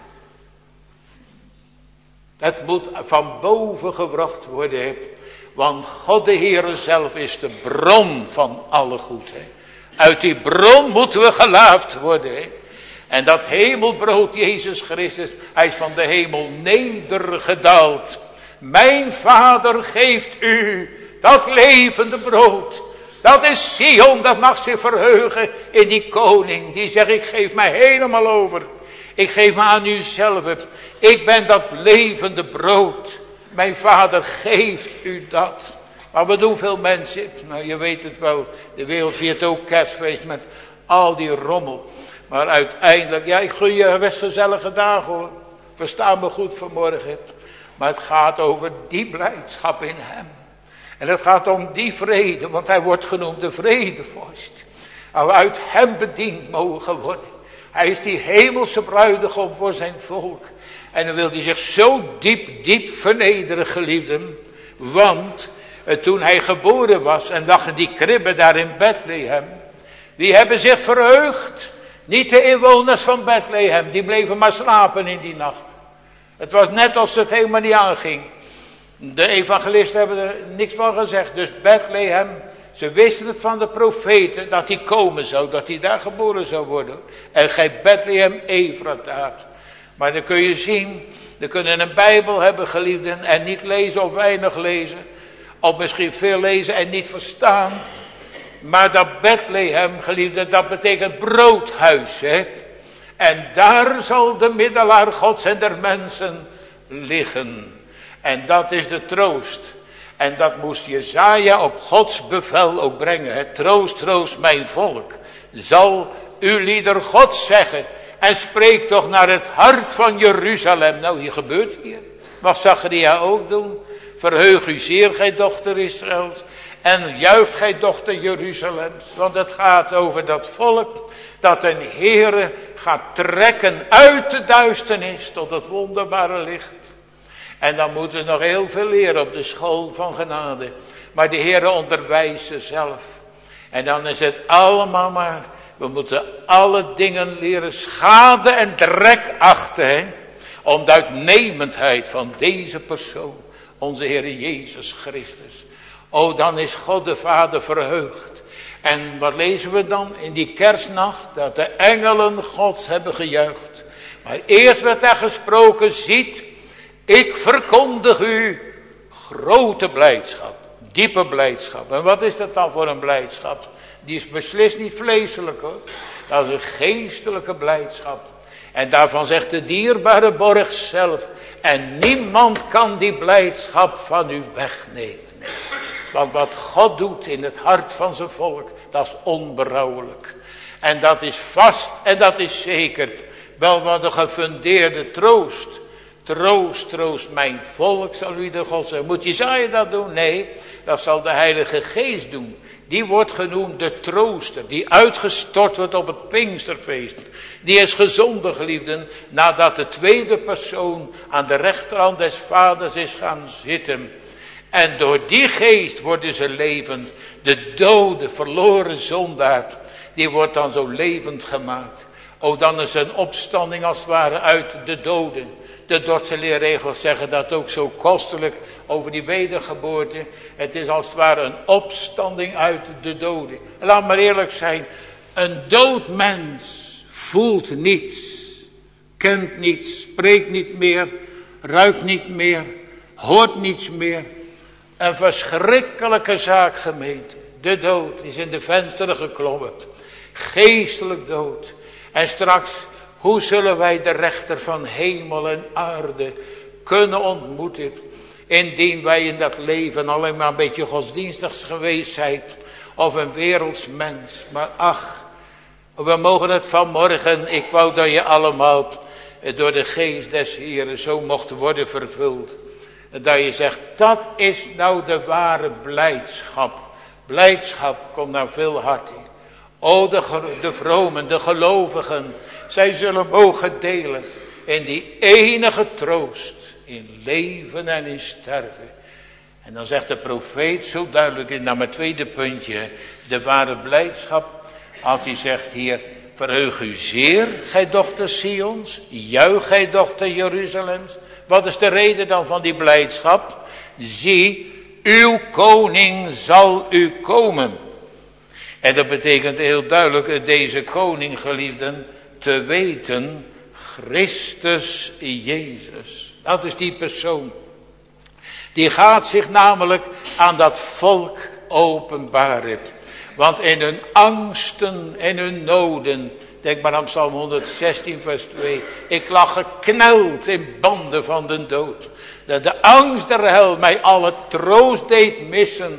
Het moet van boven gebracht worden. Want God de Heere zelf is de bron van alle goed. He. Uit die bron moeten we gelaafd worden. He. En dat hemelbrood Jezus Christus, hij is van de hemel nedergedaald. Mijn Vader geeft u Dat levende brood. Dat is Sion, dat mag zich verheugen in die koning. Die zegt, ik geef mij helemaal over. Ik geef me aan u zelf. Ik ben dat levende brood. Mijn vader geeft u dat. Maar wat doen veel mensen? Nou, je weet het wel. De wereld viert ook kerstfeest met al die rommel. Maar uiteindelijk, ja, ik gun je best gezellige dagen hoor. Versta me goed vanmorgen. Maar het gaat over die blijdschap in hem. En het gaat om die vrede, want hij wordt genoemd de vredevorst. Als we uit hem bediend mogen worden. Hij is die hemelse bruidegom voor zijn volk. En dan wil hij zich zo diep, diep vernederen, geliefden. Want eh, toen hij geboren was en lag in die kribbe daar in Bethlehem. Die hebben zich verheugd. Niet de inwoners van Bethlehem, die bleven maar slapen in die nacht. Het was net als het helemaal niet aanging. De evangelisten hebben er niks van gezegd. Dus Bethlehem, ze wisten het van de profeten dat hij komen zou. Dat hij daar geboren zou worden. En gij Bethlehem Efrata. Maar dan kun je zien, we kunnen een Bijbel hebben, geliefden, en niet lezen of weinig lezen. Of misschien veel lezen en niet verstaan. Maar dat Bethlehem, geliefden, dat betekent broodhuis. Hè? En daar zal de middelaar Gods en der mensen liggen. En dat is de troost. En dat moest Jesaja op Gods bevel ook brengen. Hè? Troost, troost mijn volk. Zal uw lieder God zeggen. En spreek toch naar het hart van Jeruzalem. Nou, hier gebeurt hier. Mag Zacharia ook doen. Verheug u zeer, gij dochter Israëls. En juicht gij dochter Jeruzalems. Want het gaat over dat volk. Dat een Heere gaat trekken uit de duisternis tot het wonderbare licht. En dan moeten we nog heel veel leren op de school van genade. Maar de Heere onderwijst ze zelf. En dan is het allemaal maar. We moeten alle dingen leren schade en drek achten. Hè? Om de uitnemendheid van deze persoon. Onze Heere Jezus Christus. O, dan is God de Vader verheugd. En wat lezen we dan in die kerstnacht? Dat de engelen Gods hebben gejuicht. Maar eerst werd er gesproken, ziet, ik verkondig u grote blijdschap. Diepe blijdschap. En wat is dat dan voor een blijdschap? Die is beslist niet vleeselijk hoor. Dat is een geestelijke blijdschap. En daarvan zegt de dierbare borg zelf. En niemand kan die blijdschap van u wegnemen. Want wat God doet in het hart van zijn volk, dat is onberouwelijk. En dat is vast en dat is zeker. Wel wat een gefundeerde troost. Troost, troost mijn volk, zal u de God zeggen. Moet Jesaja dat doen? Nee, dat zal de Heilige Geest doen. Die wordt genoemd de trooster, die uitgestort wordt op het Pinksterfeest. Die is gezonden, geliefden, nadat de tweede persoon aan de rechterhand des vaders is gaan zitten. En door die geest worden ze levend. De dode, verloren zondaar, die wordt dan zo levend gemaakt. O, dan is een opstanding als het ware uit de doden. De Dordtse leerregels zeggen dat ook zo kostelijk over die wedergeboorte. Het is als het ware een opstanding uit de doden. En laat maar eerlijk zijn. Een dood mens voelt niets. Kent niets. Spreekt niet meer. Ruikt niet meer. Hoort niets meer. Een verschrikkelijke zaak, gemeente. De dood is in de vensteren geklommen. Geestelijk dood. En straks, hoe zullen wij de rechter van hemel en aarde kunnen ontmoeten? Indien wij in dat leven alleen maar een beetje godsdienstig geweest zijn. Of een wereldsmens. Maar ach, we mogen het vanmorgen. Ik wou dat je allemaal door de geest des Heren zo mocht worden vervuld. Dat je zegt, dat is nou de ware blijdschap. Blijdschap komt nou veel harder. O, de, de vromen, de gelovigen. Zij zullen mogen delen in die enige troost. In leven en in sterven. En dan zegt de profeet zo duidelijk in naar mijn tweede puntje. De ware blijdschap. Als hij zegt hier. Verheug u zeer, gij dochter Sions. Juich, gij dochter Jeruzalems. Wat is de reden dan van die blijdschap? Zie, uw koning zal u komen. En dat betekent heel duidelijk, deze koning, geliefden, te weten, Christus Jezus. Dat is die persoon. Die gaat zich namelijk aan dat volk openbaren. Want in hun angsten en hun noden, denk maar aan Psalm honderdzestien vers twee. Ik lag gekneld in banden van de dood. Dat de angst der hel mij alle troost deed missen.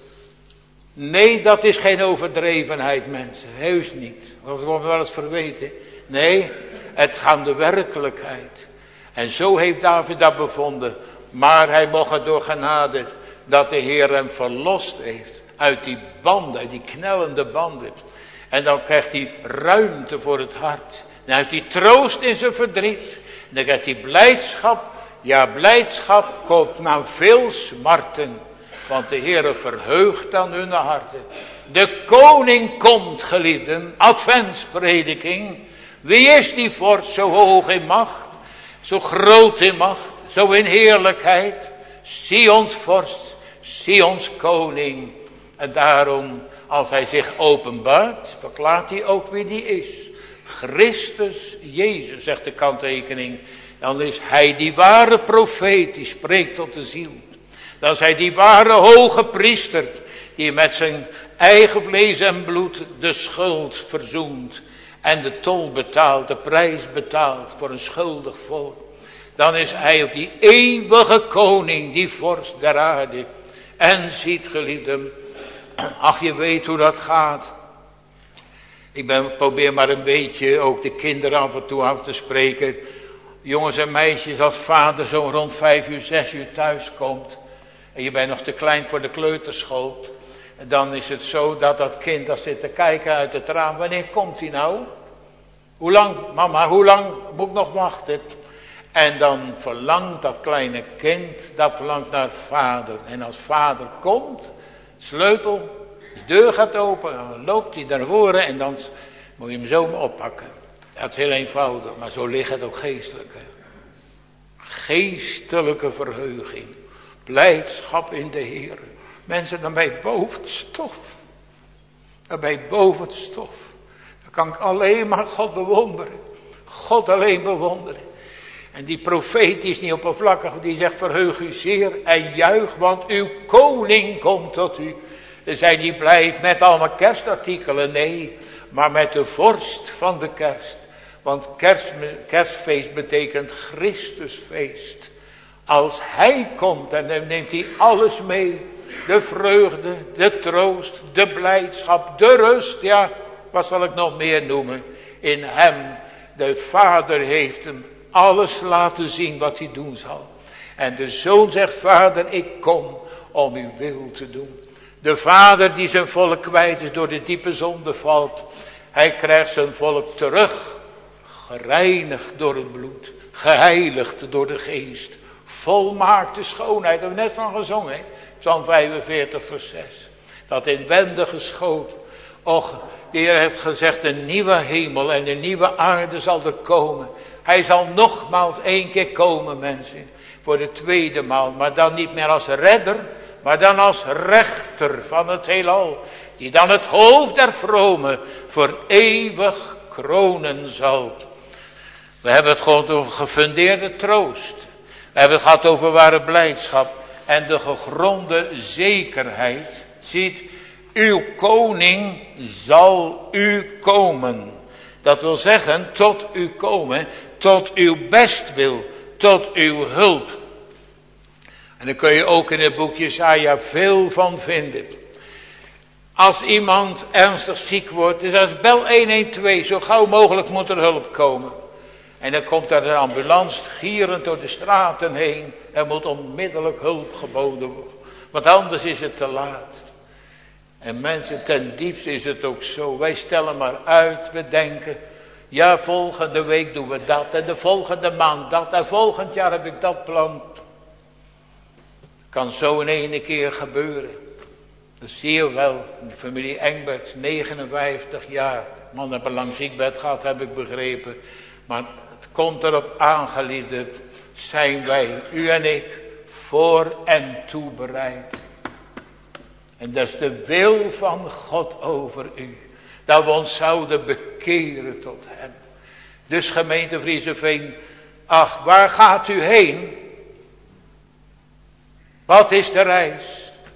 Nee, dat is geen overdrevenheid, mensen. Heus niet. Dat wordt wel eens verweten. Nee, het gaat om de werkelijkheid. En zo heeft David dat bevonden. Maar hij mocht het door genade dat de Heer hem verlost heeft. Uit die banden, uit die knellende banden. En dan krijgt hij ruimte voor het hart. Dan heeft hij troost in zijn verdriet. En dan krijgt hij blijdschap. Ja, blijdschap komt na veel smarten. Want de Heere verheugt aan hun harten. De koning komt, geliefden. Adventsprediking. Wie is die vorst zo hoog in macht? Zo groot in macht. Zo in heerlijkheid. Sions vorst. Sions koning. En daarom, als hij zich openbaart, verklaart hij ook wie die is. Christus Jezus, zegt de kanttekening. Dan is hij die ware profeet, die spreekt tot de ziel. Dan is hij die ware hoge priester, die met zijn eigen vlees en bloed de schuld verzoent. En de tol betaalt, de prijs betaalt voor een schuldig volk. Dan is hij ook die eeuwige koning, die vorst der aarde. En ziet, geliefden, ach, je weet hoe dat gaat. Ik ben, probeer maar een beetje ook de kinderen af en toe af te spreken. Jongens en meisjes, als vader zo rond vijf uur, zes uur thuis komt. En je bent nog te klein voor de kleuterschool. Dan is het zo dat dat kind dat zit te kijken uit het raam. Wanneer komt hij nou? Hoe lang, mama, hoe lang moet ik nog wachten? En dan verlangt dat kleine kind, dat verlangt naar vader. En als vader komt, sleutel, de deur gaat open, dan loopt hij naar voren en dan moet je hem zo oppakken. Dat is heel eenvoudig, maar zo ligt het ook geestelijk. Hè? Geestelijke verheuging, blijdschap in de Heer. Mensen, dan ben je boven het stof. Dan ben je boven het stof. Dan kan ik alleen maar God bewonderen. God alleen bewonderen. En die profeet die is niet oppervlakkig, die zegt verheug u zeer en juich, want uw koning komt tot u. Ze zijn niet blij met allemaal kerstartikelen, nee, maar met de vorst van de kerst. Want kerst, kerstfeest betekent Christusfeest. Als hij komt en dan neemt hij alles mee. De vreugde, de troost, de blijdschap, de rust. Ja, wat zal ik nog meer noemen? In hem, de Vader heeft hem alles laten zien wat hij doen zal. En de Zoon zegt, Vader, ik kom om uw wil te doen. De Vader die zijn volk kwijt is door de diepe zonde valt. Hij krijgt zijn volk terug. Gereinigd door het bloed. Geheiligd door de geest. Volmaakte schoonheid. Daar hebben we net van gezongen. Hè? Psalm vijfenveertig vers zes. Dat inwendige schoot. Och, de Heer heeft gezegd, een nieuwe hemel en een nieuwe aarde zal er komen. Hij zal nogmaals één keer komen, mensen. Voor de tweede maal. Maar dan niet meer als redder. Maar dan als rechter van het heelal. Die dan het hoofd der vromen voor eeuwig kronen zal. We hebben het gehad over gefundeerde troost. We hebben het gehad over ware blijdschap. En de gegronde zekerheid. Ziet, uw koning zal u komen. Dat wil zeggen, tot u komen. Tot uw bestwil. Tot uw hulp. En daar kun je ook in het boek Jesaja veel van vinden. Als iemand ernstig ziek wordt, dus als bel honderdtwaalf, zo gauw mogelijk moet er hulp komen. En dan komt er een ambulance gierend door de straten heen. Er moet onmiddellijk hulp geboden worden. Want anders is het te laat. En mensen, ten diepste is het ook zo. Wij stellen maar uit, we denken, ja, volgende week doen we dat. En de volgende maand dat. En volgend jaar heb ik dat plan. Kan zo in ene keer gebeuren. Dat zie je wel. De familie Engbert, negenenvijftig jaar. Man heeft een lang ziekbed gehad, heb ik begrepen. Maar het komt erop aan, geliefde. Zijn wij, u en ik, voor en toe bereid. En dat is de wil van God over u. Dat we ons zouden bekeren tot hem. Dus gemeente Vriezeveen, ach, waar gaat u heen? Wat is de reis?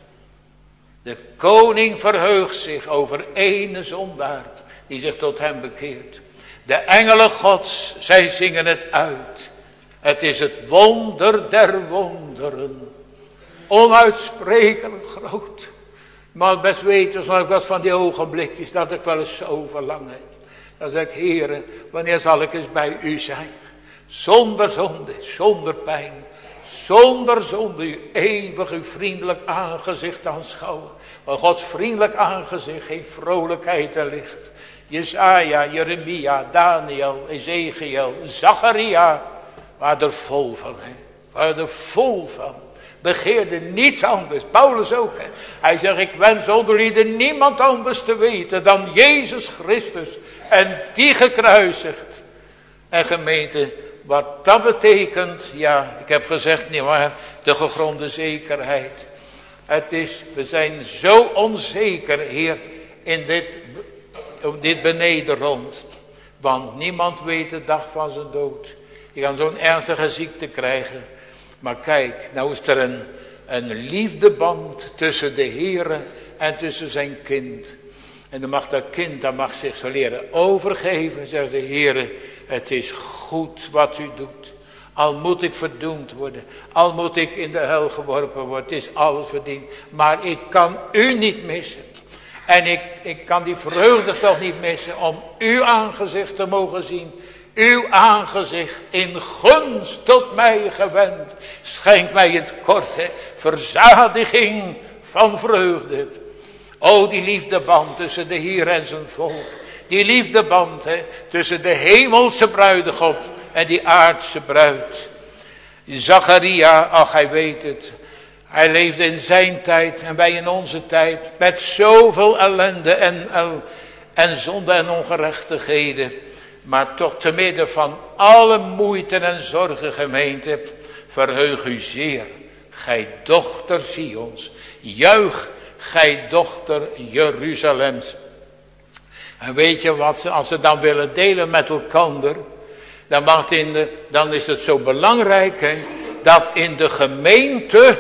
De koning verheugt zich over ene zondaar die zich tot hem bekeert. De engelen Gods, zij zingen het uit. Het is het wonder der wonderen. Onuitsprekelijk groot. Maar ik best weten, zoals ik was van die ogenblikjes, dat ik wel eens zo verlang heb. Dan zeg ik, Heere, wanneer zal ik eens bij u zijn? Zonder zonde, zonder pijn. Zonder zonde uw eeuwig, uw vriendelijk aangezicht aanschouwen. Want Gods vriendelijk aangezicht geen vrolijkheid en licht. Jesaja, Jeremia, Daniel, Ezekiel, Zacharia. Waar er vol van, hè. Waar er vol van. Begeerde niets anders. Paulus ook. Hè. Hij zegt, ik wens onder ieder niemand anders te weten dan Jezus Christus. En die gekruisigd. En gemeente, wat dat betekent, ja, ik heb gezegd, nietwaar, de gegronde zekerheid. Het is, we zijn zo onzeker hier in dit, op dit beneden rond. Want niemand weet de dag van zijn dood. Je kan zo'n ernstige ziekte krijgen. Maar kijk, nou is er een, een liefdeband tussen de Heere en tussen zijn kind. En dan mag dat kind, dat mag zich zo leren overgeven. Zegt de Heere, het is goed wat u doet. Al moet ik verdoemd worden. Al moet ik in de hel geworpen worden. Het is alles verdiend. Maar ik kan u niet missen. En ik, ik kan die vreugde toch niet missen om uw aangezicht te mogen zien. Uw aangezicht in gunst tot mij gewend. Schenk mij in het korte verzadiging van vreugde. O, die liefdeband tussen de Heer en zijn volk. Die liefdeband hè, tussen de hemelse bruidegom en die aardse bruid. Zacharia, ach hij weet het. Hij leefde in zijn tijd en wij in onze tijd. Met zoveel ellende en, en zonde en ongerechtigheden. Maar toch te midden van alle moeite en zorgen, gemeente. Verheug u zeer. Gij dochter Sions. Juich, gij dochter Jeruzalems. En weet je wat ze, als ze dan willen delen met elkaar. Dan, mag in de, dan is het zo belangrijk hè, dat in de gemeente.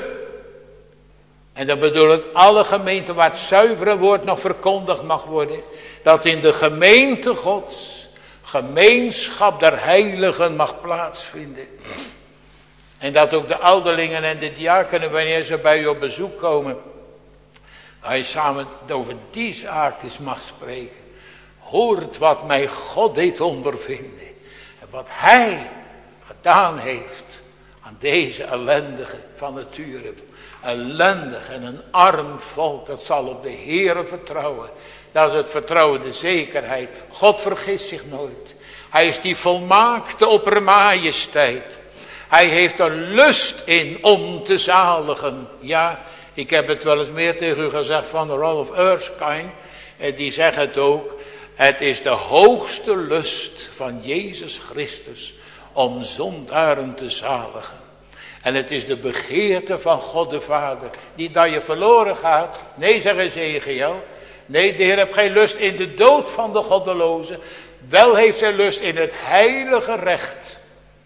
En dan bedoel ik alle gemeenten waar het zuivere woord nog verkondigd mag worden. Dat in de gemeente Gods. Gemeenschap der heiligen mag plaatsvinden. En dat ook de ouderlingen en de diakenen, wanneer ze bij u op bezoek komen, hij samen over die zaken mag spreken. Hoort wat mij God deed ondervinden. En wat hij gedaan heeft aan deze ellendige van nature. Ellendig en een arm volk, dat zal op de Heere vertrouwen. Dat is het vertrouwen, de zekerheid. God vergist zich nooit. Hij is die volmaakte oppermajesteit. Hij heeft er lust in om te zaligen. Ja, ik heb het wel eens meer tegen u gezegd van Ralph Erskine. Die zegt het ook. Het is de hoogste lust van Jezus Christus om zondaren te zaligen. En het is de begeerte van God de Vader. Niet dat je verloren gaat. Nee, zegt Ezekiel. Nee, de Heer heeft geen lust in de dood van de goddelozen. Wel heeft hij lust in het heilige recht.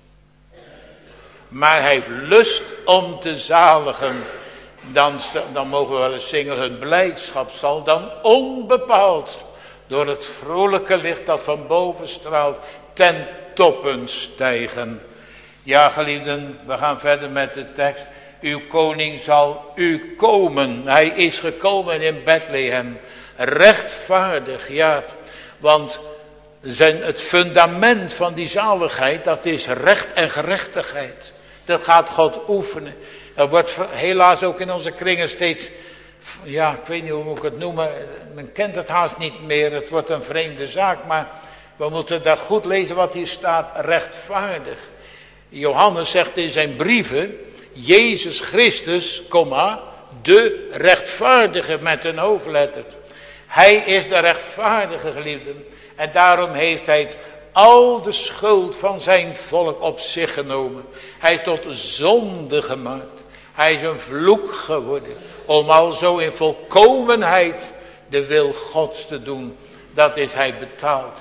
Maar hij heeft lust om te zaligen. Dan, dan mogen we wel eens zingen. Hun blijdschap zal dan onbepaald door het vrolijke licht dat van boven straalt ten toppen stijgen. Ja, geliefden, we gaan verder met de tekst. Uw koning zal u komen. Hij is gekomen in Bethlehem. Rechtvaardig, ja. Want zijn, het fundament van die zaligheid, dat is recht en gerechtigheid. Dat gaat God oefenen. Dat wordt helaas ook in onze kringen steeds, ja, ik weet niet hoe moet ik het noemen. Men kent het haast niet meer. Het wordt een vreemde zaak, maar we moeten dat goed lezen wat hier staat. Rechtvaardig. Johannes zegt in zijn brieven, Jezus Christus, komma, de rechtvaardige met een hoofdletter. Hij is de rechtvaardige, geliefden. En daarom heeft hij al de schuld van zijn volk op zich genomen. Hij is tot zonde gemaakt. Hij is een vloek geworden. Om al zo in volkomenheid de wil Gods te doen. Dat is hij betaald.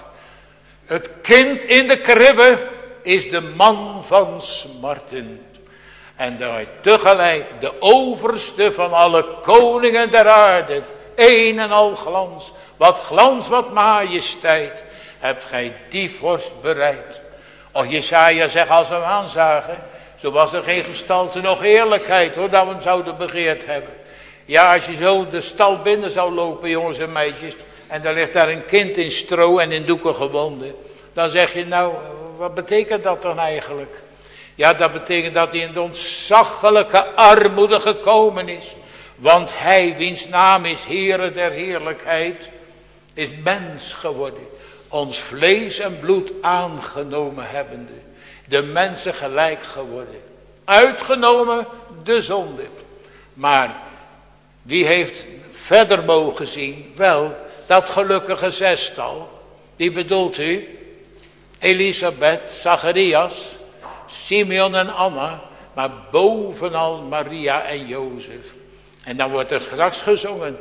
Het kind in de kribbe is de man van smarten. En dat hij tegelijk de overste van alle koningen der aarde, een en al glans, wat glans, wat majesteit, hebt gij die vorst bereid. Och, Jesaja zegt, als we hem aanzagen, zo was er geen gestalte nog eerlijkheid, hoor, dat we hem zouden begeerd hebben. Ja, als je zo de stal binnen zou lopen, jongens en meisjes, en daar ligt daar een kind in stro en in doeken gewonden, dan zeg je, nou, wat betekent dat dan eigenlijk? Ja, dat betekent dat hij in de ontzaglijke armoede gekomen is. Want hij, wiens naam is Heere der heerlijkheid, is mens geworden. Ons vlees en bloed aangenomen hebbende. De mensen gelijk geworden. Uitgenomen de zonde. Maar wie heeft verder mogen zien? Wel, dat gelukkige zestal. Die bedoelt u? Elisabeth, Zacharias, Simeon en Anna, maar bovenal Maria en Jozef. En dan wordt er straks gezongen,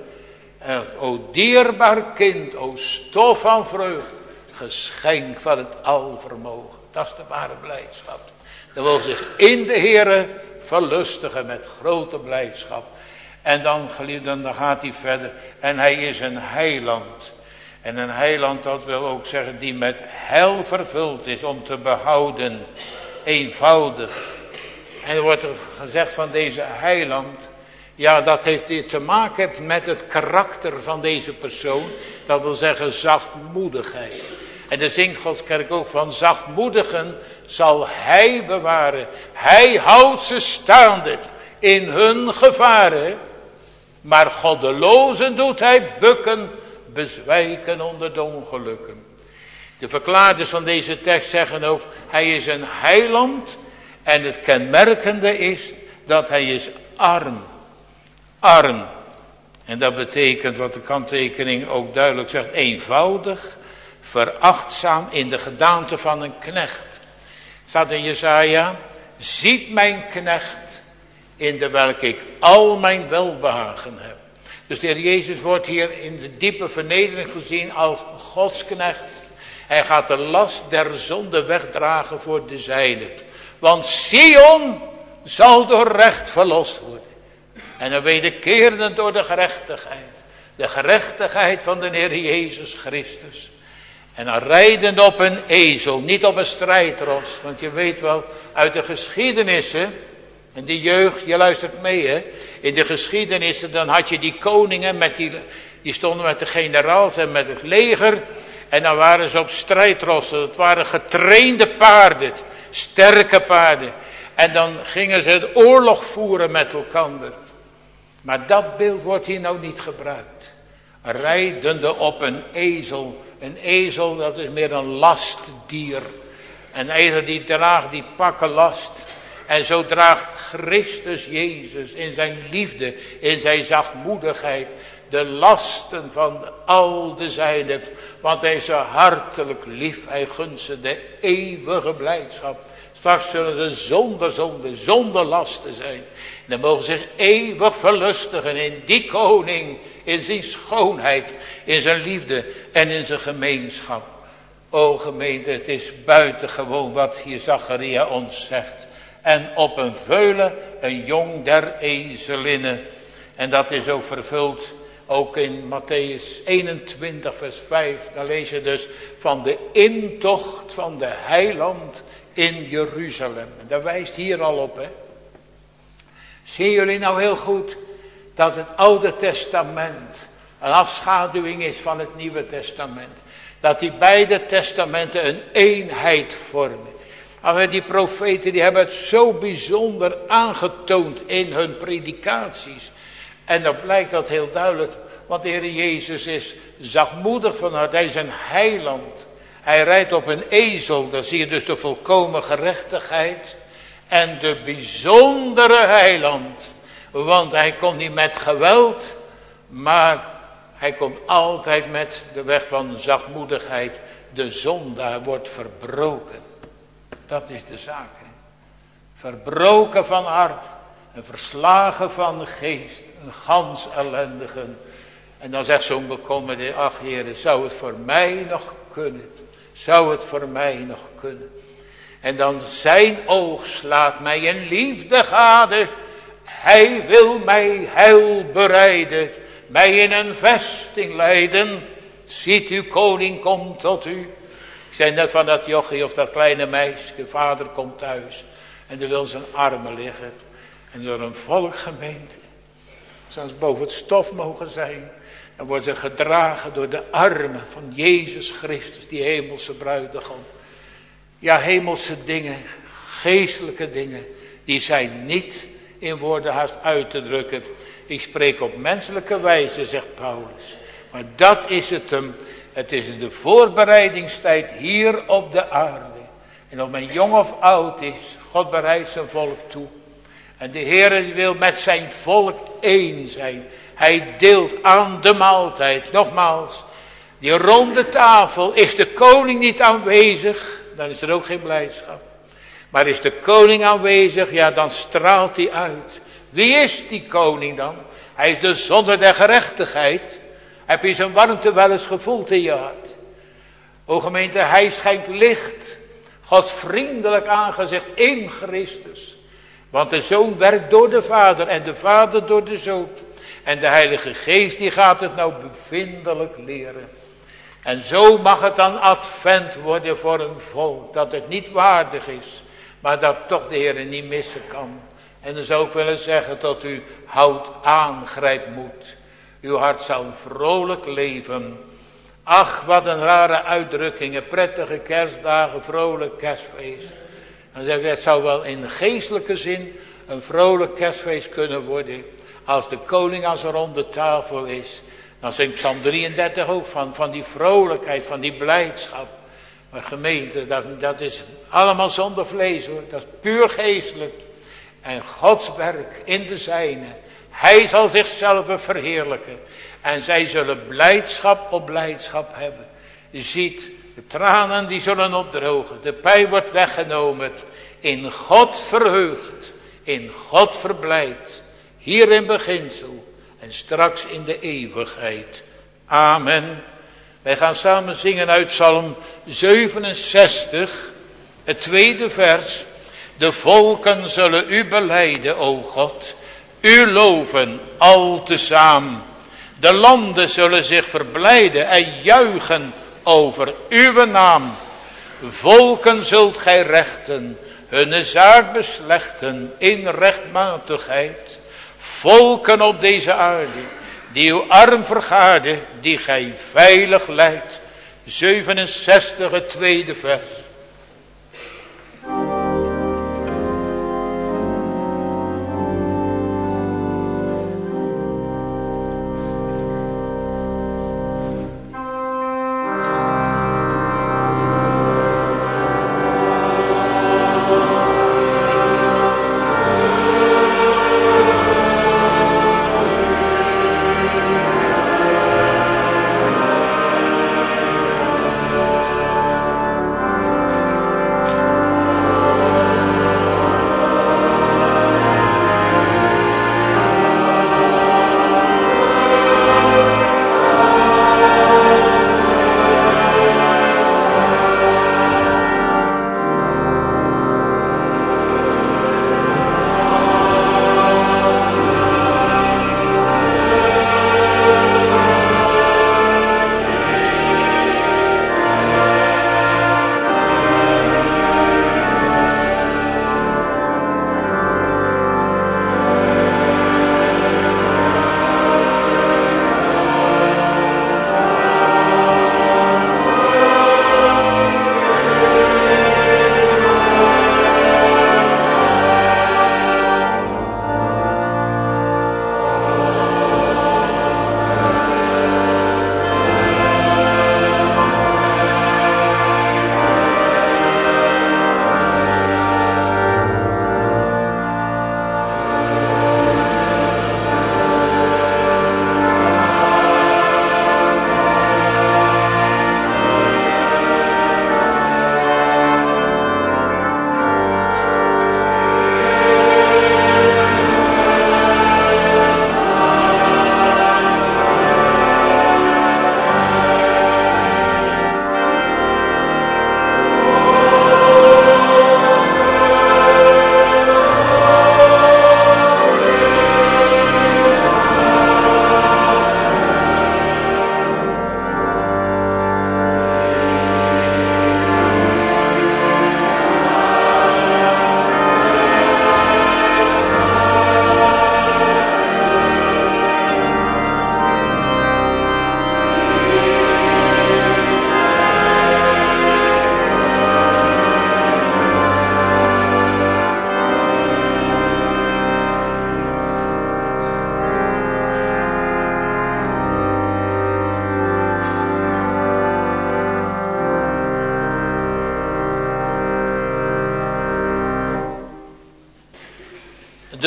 o dierbaar kind, o stof van vreugd, geschenk van het alvermogen. Dat is de ware blijdschap. Dan wil zich in de Heere verlustigen met grote blijdschap. En dan, geliefden, dan gaat hij verder. En hij is een heiland. En een heiland, dat wil ook zeggen, die met heil vervuld is om te behouden. Eenvoudig. En er wordt er gezegd van deze heiland. Ja, dat heeft te maken met het karakter van deze persoon. Dat wil zeggen zachtmoedigheid. En daar zingt Gods kerk ook van, zachtmoedigen zal hij bewaren. Hij houdt ze staande in hun gevaren. Maar goddelozen doet hij bukken, bezwijken onder de ongelukken. De verklaarders van deze tekst zeggen ook, hij is een heiland. En het kenmerkende is dat hij is arm. Arm. En dat betekent, wat de kanttekening ook duidelijk zegt, eenvoudig, verachtzaam in de gedaante van een knecht. Staat in Jesaja, ziet mijn knecht, in de welke ik al mijn welbehagen heb. Dus de Heer Jezus wordt hier in de diepe vernedering gezien als Godsknecht. Hij gaat de last der zonde wegdragen voor de zijnen. Want Sion zal door recht verlost worden. En dan wederkerend door de gerechtigheid. De gerechtigheid van de Heer Jezus Christus. En dan rijdend op een ezel, niet op een strijdros. Want je weet wel, uit de geschiedenissen, en die jeugd, je luistert mee hè. In de geschiedenissen, dan had je die koningen, met die, die stonden met de generaals en met het leger. En dan waren ze op strijdrossen, het waren getrainde paarden, sterke paarden. En dan gingen ze het oorlog voeren met elkaar. Maar dat beeld wordt hier nou niet gebruikt. Rijdende op een ezel. Een ezel, dat is meer een lastdier. Een ezel die draagt, die pakken last. En zo draagt Christus Jezus in zijn liefde, in zijn zachtmoedigheid, de lasten van al de zijnen. Want hij is zo hartelijk lief, hij gunt ze de eeuwige blijdschap. Straks zullen ze zonder zonde, zonder lasten zijn. En dan mogen ze zich eeuwig verlustigen in die koning, in zijn schoonheid, in zijn liefde en in zijn gemeenschap. O gemeente, het is buitengewoon wat hier Zacharia ons zegt. En op een veulen een jong der ezelinnen. En dat is ook vervuld ook in Matthäus eenentwintig vers vijf. Daar lees je dus van de intocht van de heiland in Jeruzalem. En daar wijst hier al op. Hè. Zien jullie nou heel goed dat het Oude Testament een afschaduwing is van het Nieuwe Testament. Dat die beide testamenten een eenheid vormen. Maar die profeten die hebben het zo bijzonder aangetoond in hun predikaties. En dan blijkt dat heel duidelijk. Want de Heer Jezus is zachtmoedig van hart. Hij is een heiland. Hij rijdt op een ezel. Dan zie je dus de volkomen gerechtigheid. En de bijzondere heiland. Want hij komt niet met geweld. Maar hij komt altijd met de weg van zachtmoedigheid. De zondaar wordt verbroken. Dat is de zaak. Hè? Verbroken van hart. En verslagen van de geest. Een gans ellendige. En dan zegt zo'n bekommerde. Ach Heere, zou het voor mij nog kunnen? Zou het voor mij nog kunnen? En dan zijn oog slaat mij in liefde gade. Hij wil mij heil bereiden, mij in een vesting leiden. Ziet u, koning komt tot u. Ik zei net van dat jochie of dat kleine meisje, vader komt thuis. En er wil zijn armen liggen. En door een volkgemeente, zou ze boven het stof mogen zijn. Dan worden ze gedragen door de armen van Jezus Christus, die hemelse bruidegom. Ja, hemelse dingen, geestelijke dingen, die zijn niet in woorden haast uit te drukken. Ik spreek op menselijke wijze, zegt Paulus. Maar dat is het hem. Het is in de voorbereidingstijd hier op de aarde. En of men jong of oud is, God bereidt zijn volk toe. En de Heer wil met zijn volk één zijn. Hij deelt aan de maaltijd. Nogmaals, die ronde tafel, is de koning niet aanwezig, dan is er ook geen blijdschap. Maar is de koning aanwezig, ja, dan straalt hij uit. Wie is die koning dan? Hij is de zonder der gerechtigheid. Heb je zijn warmte wel eens gevoeld in je hart? O gemeente, hij schijnt licht. Gods vriendelijk aangezicht in Christus. Want de Zoon werkt door de Vader en de Vader door de Zoon. En de Heilige Geest die gaat het nou bevindelijk leren. En zo mag het dan advent worden voor een volk. Dat het niet waardig is. Maar dat toch de Heer niet missen kan. En dan zou ik willen zeggen tot u houd aan, grijp moed. Uw hart zal vrolijk leven. Ach, wat een rare uitdrukkingen. Prettige kerstdagen, vrolijk kerstfeest. Dan zeg ik, het zou wel in geestelijke zin een vrolijk kerstfeest kunnen worden. Als de koning aan zijn ronde tafel is. Dan zingt Psalm drieëndertig ook van, van die vrolijkheid, van die blijdschap. Maar gemeente, dat, dat is allemaal zonder vlees hoor. Dat is puur geestelijk. En Gods werk in de zijne. Hij zal zichzelf verheerlijken. En zij zullen blijdschap op blijdschap hebben. Je ziet, de tranen die zullen opdrogen. De pijn wordt weggenomen. In God verheugd. In God verblijd. Hier in beginsel. En straks in de eeuwigheid. Amen. Wij gaan samen zingen uit Psalm zevenenzestig. Het tweede vers. De volken zullen u belijden, o God. U loven al tezaam. De landen zullen zich verblijden en juichen over uw naam. Volken zult gij rechten, hunne zaak beslechten in rechtmatigheid. Volken op deze aarde, die uw arm vergaarden, die gij veilig leidt. zevenenzestig, het tweede vers.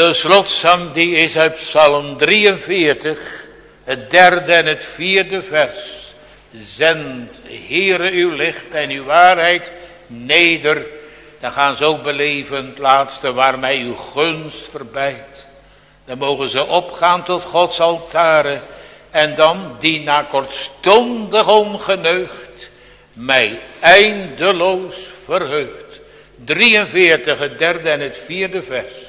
De slotzang die is uit Psalm drieënveertig, het derde en het vierde vers. Zend, Heere, uw licht en uw waarheid neder. Dan gaan ze ook beleven het laatste waar mij uw gunst verbijt. Dan mogen ze opgaan tot Gods altaren. En dan die na kortstondig ongeneugd mij eindeloos verheugt. drieënveertig, het derde en het vierde vers.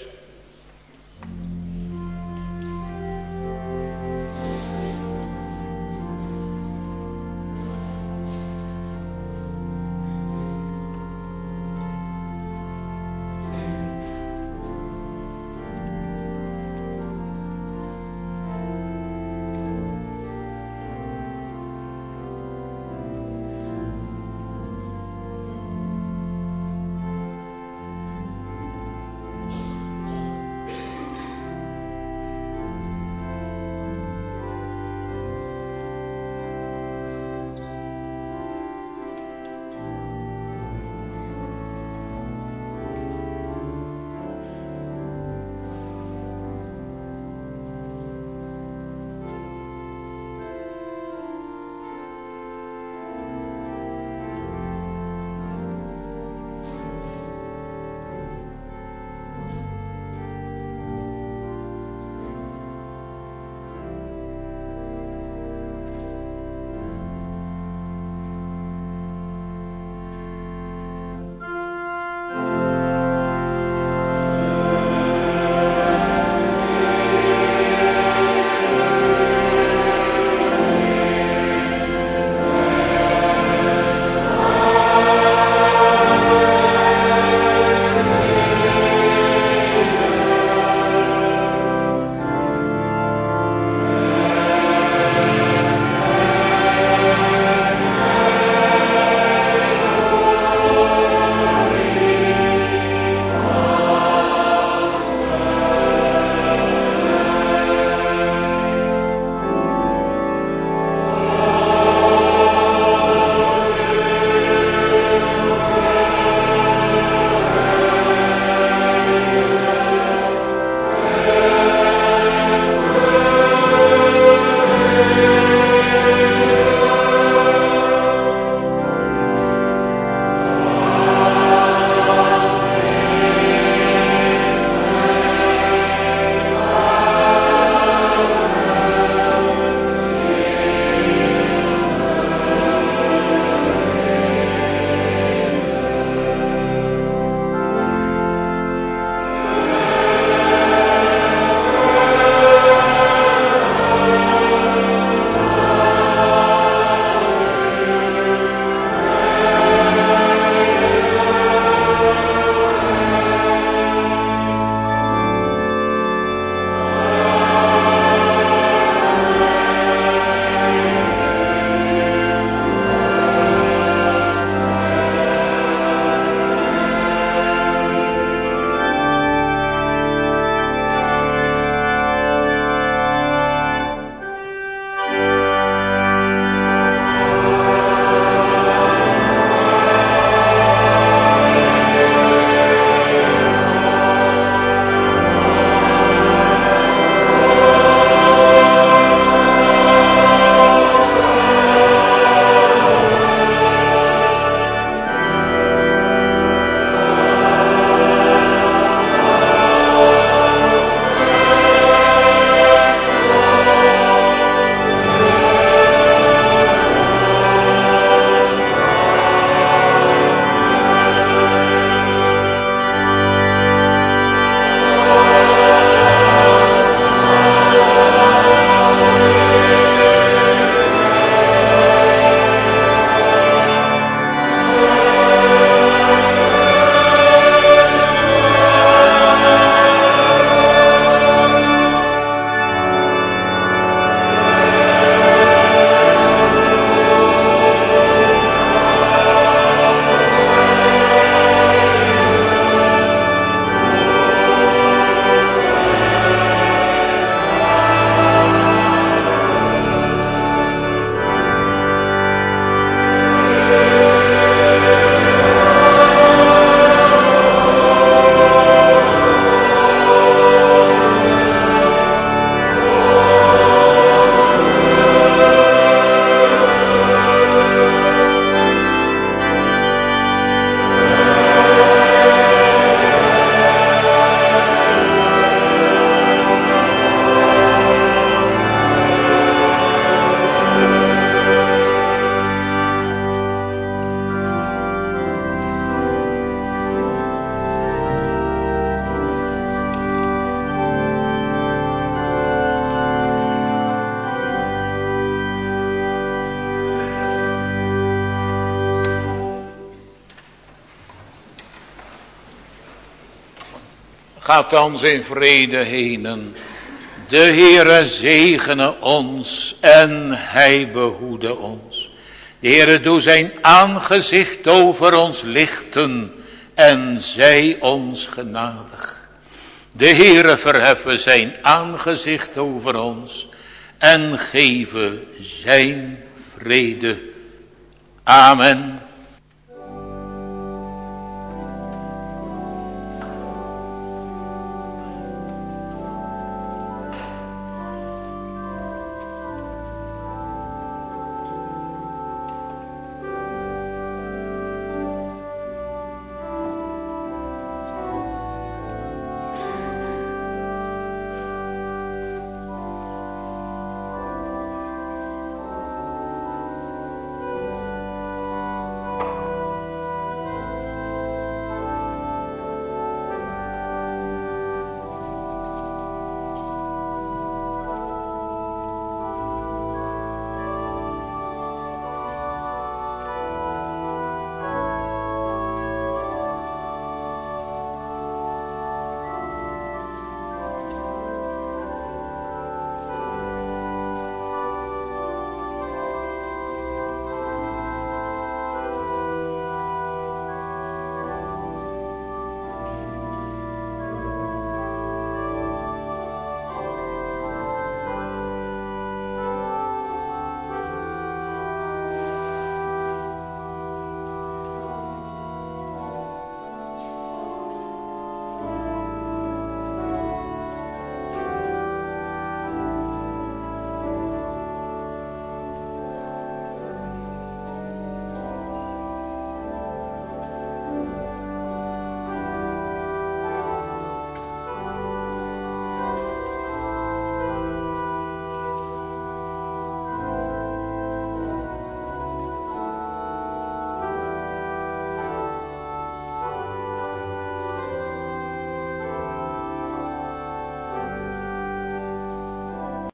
Gaat thans in vrede henen. De Heere zegene ons en hij behoede ons. De Heere doe zijn aangezicht over ons lichten en zij ons genadig. De Heere verheffen zijn aangezicht over ons en geven zijn vrede. Amen.